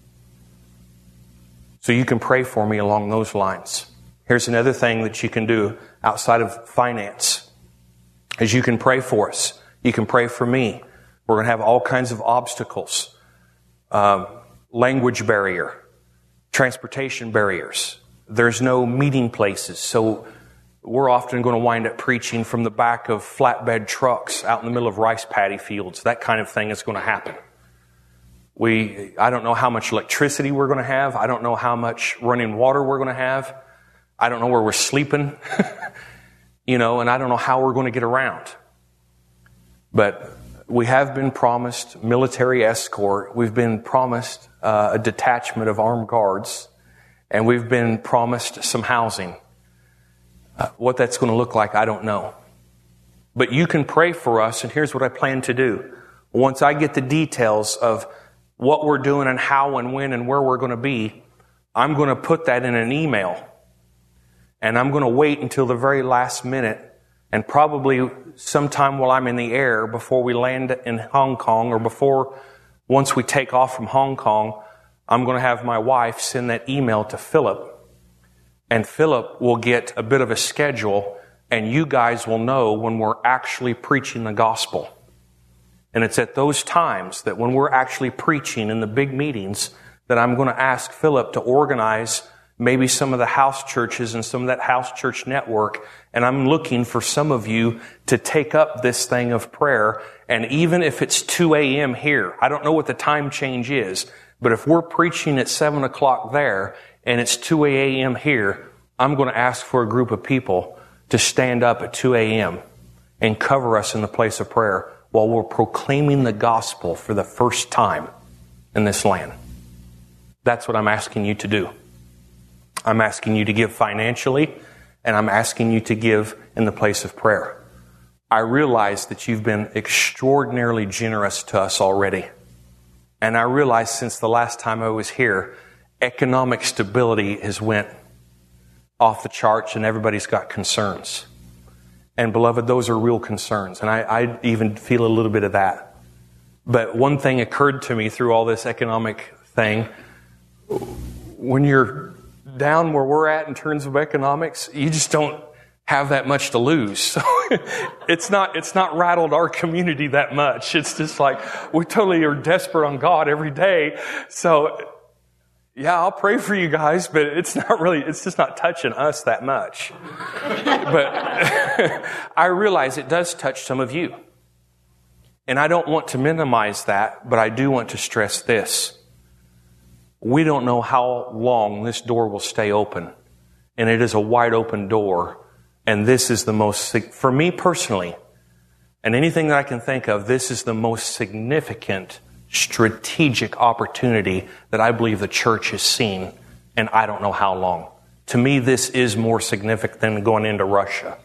So you can pray for me along those lines. Here's another thing that you can do outside of finance, is you can pray for us. You can pray for me. We're going to have all kinds of obstacles. Um, language barrier. Transportation barriers. There's no meeting places. So we're often going to wind up preaching from the back of flatbed trucks out in the middle of rice paddy fields. That kind of thing is going to happen. We, I don't know how much electricity we're going to have. I don't know how much running water we're going to have. I don't know where we're sleeping, you know, and I don't know how we're going to get around. But We have been promised military escort. We've been promised uh, a detachment of armed guards. And we've been promised some housing. Uh, what that's going to look like, I don't know. But you can pray for us, and here's what I plan to do. Once I get the details of what we're doing and how and when and where we're going to be, I'm going to put that in an email. And I'm going to wait until the very last minute, and probably sometime while I'm in the air, before we land in Hong Kong, or before, once we take off from Hong Kong, I'm going to have my wife send that email to Philip. And Philip will get a bit of a schedule, and you guys will know when we're actually preaching the gospel. And it's at those times that when we're actually preaching in the big meetings that I'm going to ask Philip to organize maybe some of the house churches and some of that house church network. And I'm looking for some of you to take up this thing of prayer. And even if it's two a.m. here, I don't know what the time change is, but if we're preaching at seven o'clock there and it's two a.m. here, I'm going to ask for a group of people to stand up at two a.m. and cover us in the place of prayer while we're proclaiming the gospel for the first time in this land. That's what I'm asking you to do. I'm asking you to give financially, and I'm asking you to give in the place of prayer. I realize that you've been extraordinarily generous to us already. And I realize since the last time I was here, economic stability has went off the charts and everybody's got concerns. And beloved, those are real concerns. And I, I even feel a little bit of that. But one thing occurred to me through all this economic thing. When you're down where we're at in terms of economics, you just don't have that much to lose. So it's not, it's not rattled our community that much. It's just like, we totally are desperate on God every day. So yeah, I'll pray for you guys, but it's not really, it's just not touching us that much. But I realize it does touch some of you. And I don't want to minimize that, but I do want to stress this. We don't know how long this door will stay open. And it is a wide open door. And this is the most, for me personally, and anything that I can think of, this is the most significant strategic opportunity that I believe the church has seen, and I don't know how long. To me, this is more significant than going into Russia.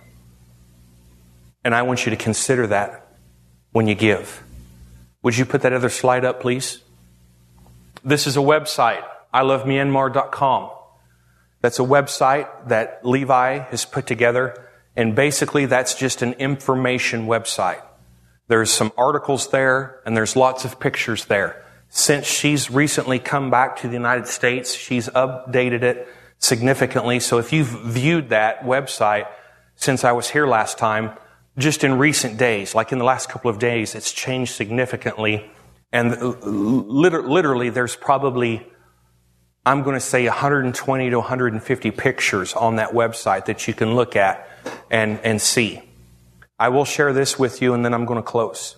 And I want you to consider that when you give. Would you put that other slide up, please? This is a website, I love Myanmar dot com. That's a website that Levi has put together, and basically that's just an information website. There's some articles there, and there's lots of pictures there. Since she's recently come back to the United States, she's updated it significantly. So if you've viewed that website since I was here last time, just in recent days, like in the last couple of days, it's changed significantly. And literally, there's probably, I'm going to say one hundred twenty to one hundred fifty pictures on that website that you can look at and, and see. I will share this with you, and then I'm going to close.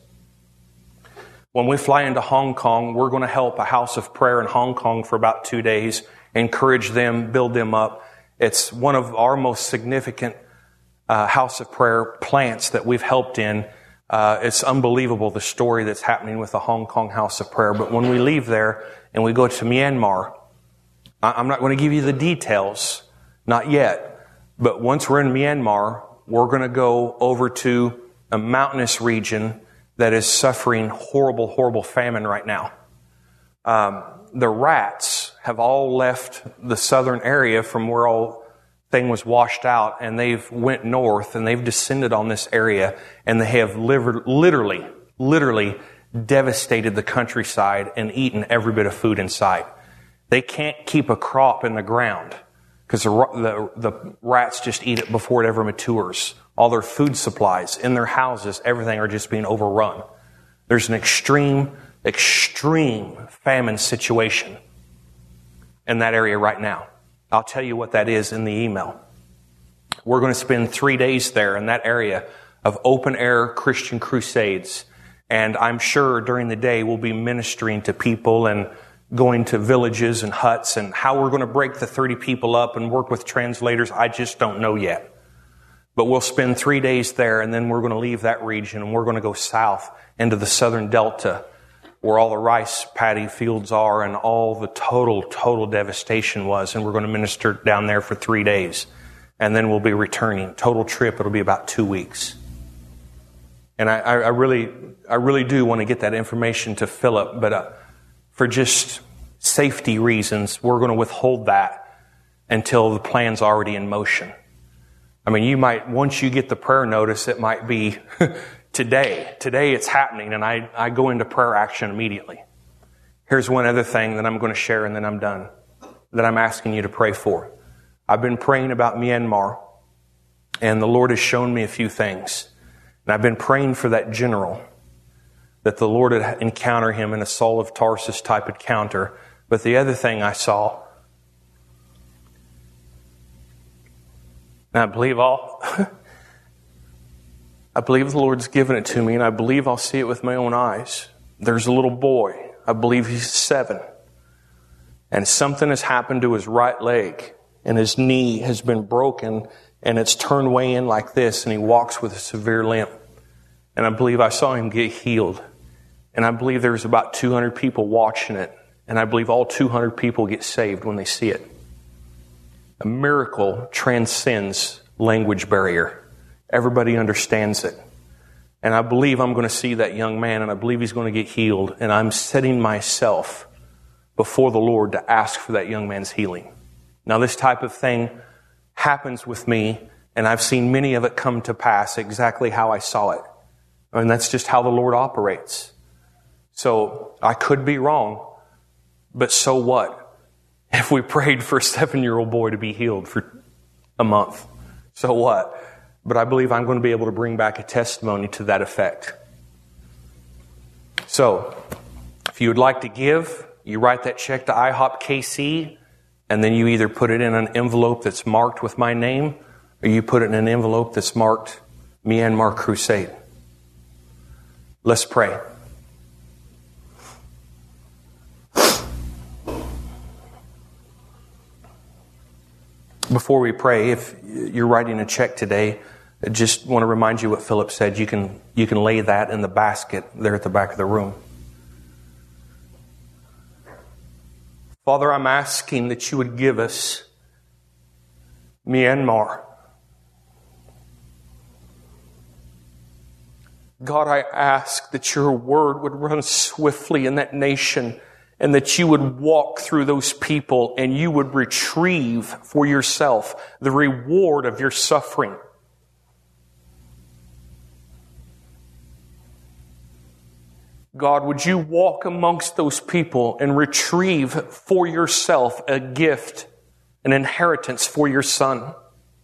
When we fly into Hong Kong, we're going to help a house of prayer in Hong Kong for about two days, encourage them, build them up. It's one of our most significant uh, house of prayer plants that we've helped in. Uh, it's unbelievable, the story that's happening with the Hong Kong House of Prayer. But when we leave there and we go to Myanmar, I'm not going to give you the details, not yet. But once we're in Myanmar, we're going to go over to a mountainous region that is suffering horrible, horrible famine right now. Um, the rats have all left the southern area from where all thing was washed out, and they've went north, and they've descended on this area, and they have literally, literally devastated the countryside and eaten every bit of food in sight. They can't keep a crop in the ground because the, the, the rats just eat it before it ever matures. All their food supplies in their houses, everything are just being overrun. There's an extreme, extreme famine situation in that area right now. I'll tell you what that is in the email. We're going to spend three days there in that area of open-air Christian crusades. And I'm sure during the day we'll be ministering to people and going to villages and huts. And how we're going to break the thirty people up and work with translators, I just don't know yet. But we'll spend three days there, and then we're going to leave that region, and we're going to go south into the southern delta, where all the rice paddy fields are and all the total, total devastation was. And we're going to minister down there for three days. And then we'll be returning. Total trip, it'll be about two weeks. And I, I really, I really do want to get that information to Philip, but uh, for just safety reasons, we're going to withhold that until the plan's already in motion. I mean, you might, once you get the prayer notice, it might be today. Today it's happening, and I, I go into prayer action immediately. Here's one other thing that I'm going to share, and then I'm done, that I'm asking you to pray for. I've been praying about Myanmar, and the Lord has shown me a few things. And I've been praying for that general, that the Lord would encounter him in a Saul of Tarsus type encounter. But the other thing I saw, and I believe all, I believe the Lord's given it to me, and I believe I'll see it with my own eyes. There's a little boy, I believe he's seven, and something has happened to his right leg, and his knee has been broken, and it's turned way in like this, and he walks with a severe limp. And I believe I saw him get healed. And I believe there's about two hundred people watching it. And I believe all two hundred people get saved when they see it. A miracle transcends language barrier. Everybody understands it. And I believe I'm going to see that young man, and I believe he's going to get healed. And I'm setting myself before the Lord to ask for that young man's healing. Now, this type of thing happens with me, and I've seen many of it come to pass exactly how I saw it. And that's just how the Lord operates. So I could be wrong, but so what? If we prayed for a seven-year-old boy to be healed for a month, so what? But I believe I'm going to be able to bring back a testimony to that effect. So, if you would like to give, you write that check to I hop K C, and then you either put it in an envelope that's marked with my name, or you put it in an envelope that's marked Myanmar Crusade. Let's pray. Before we pray, if you're writing a check today, I just want to remind you what Philip said. You can, you can lay that in the basket there at the back of the room. Father, I'm asking that you would give us Myanmar. God, I ask that your word would run swiftly in that nation, and that you would walk through those people and you would retrieve for yourself the reward of your suffering. God, would you walk amongst those people and retrieve for yourself a gift, an inheritance for your son?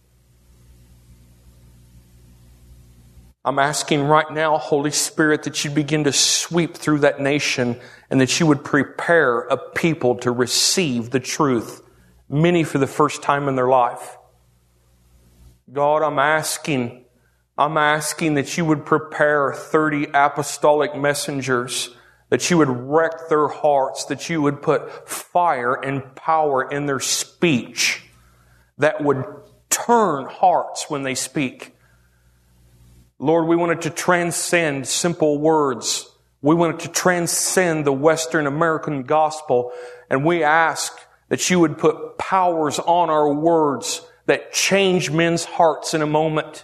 I'm asking right now, Holy Spirit, that you begin to sweep through that nation and that you would prepare a people to receive the truth, many for the first time in their life. God, I'm asking, I'm asking that you would prepare thirty apostolic messengers, that you would wreck their hearts, that you would put fire and power in their speech that would turn hearts when they speak. Lord, we want it to transcend simple words. We want it to transcend the Western American gospel. And we ask that you would put powers on our words that change men's hearts in a moment.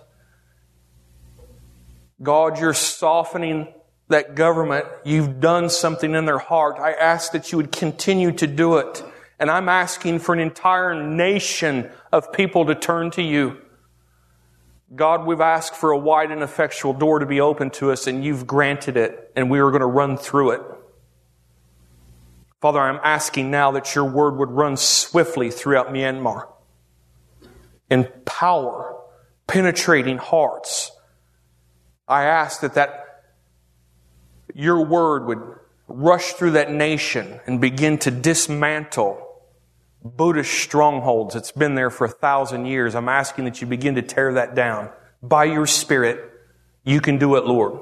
God, you're softening that government. You've done something in their heart. I ask that you would continue to do it. And I'm asking for an entire nation of people to turn to you. God, we've asked for a wide and effectual door to be open to us, and you've granted it, and we are going to run through it. Father, I'm asking now that your word would run swiftly throughout Myanmar in power, penetrating hearts. I ask that, that your word would rush through that nation and begin to dismantle Buddhist strongholds. It's been there for a thousand years. I'm asking that you begin to tear that down. By your Spirit, you can do it, Lord.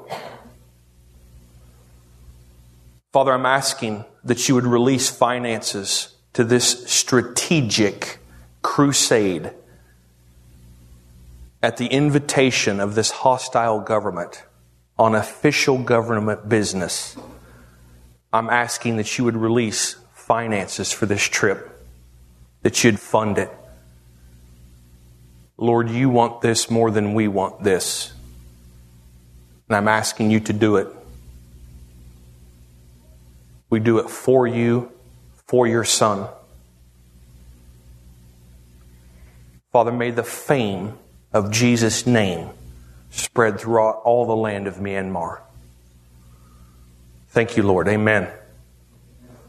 Father, I'm asking that you would release finances to this strategic crusade at the invitation of this hostile government on official government business, I'm asking that you would release finances for this trip, that you'd fund it. Lord, you want this more than we want this. And I'm asking you to do it. We do it for you, for your Son. Father, may the fame of Jesus' name spread throughout all the land of Myanmar. Thank you, Lord. Amen.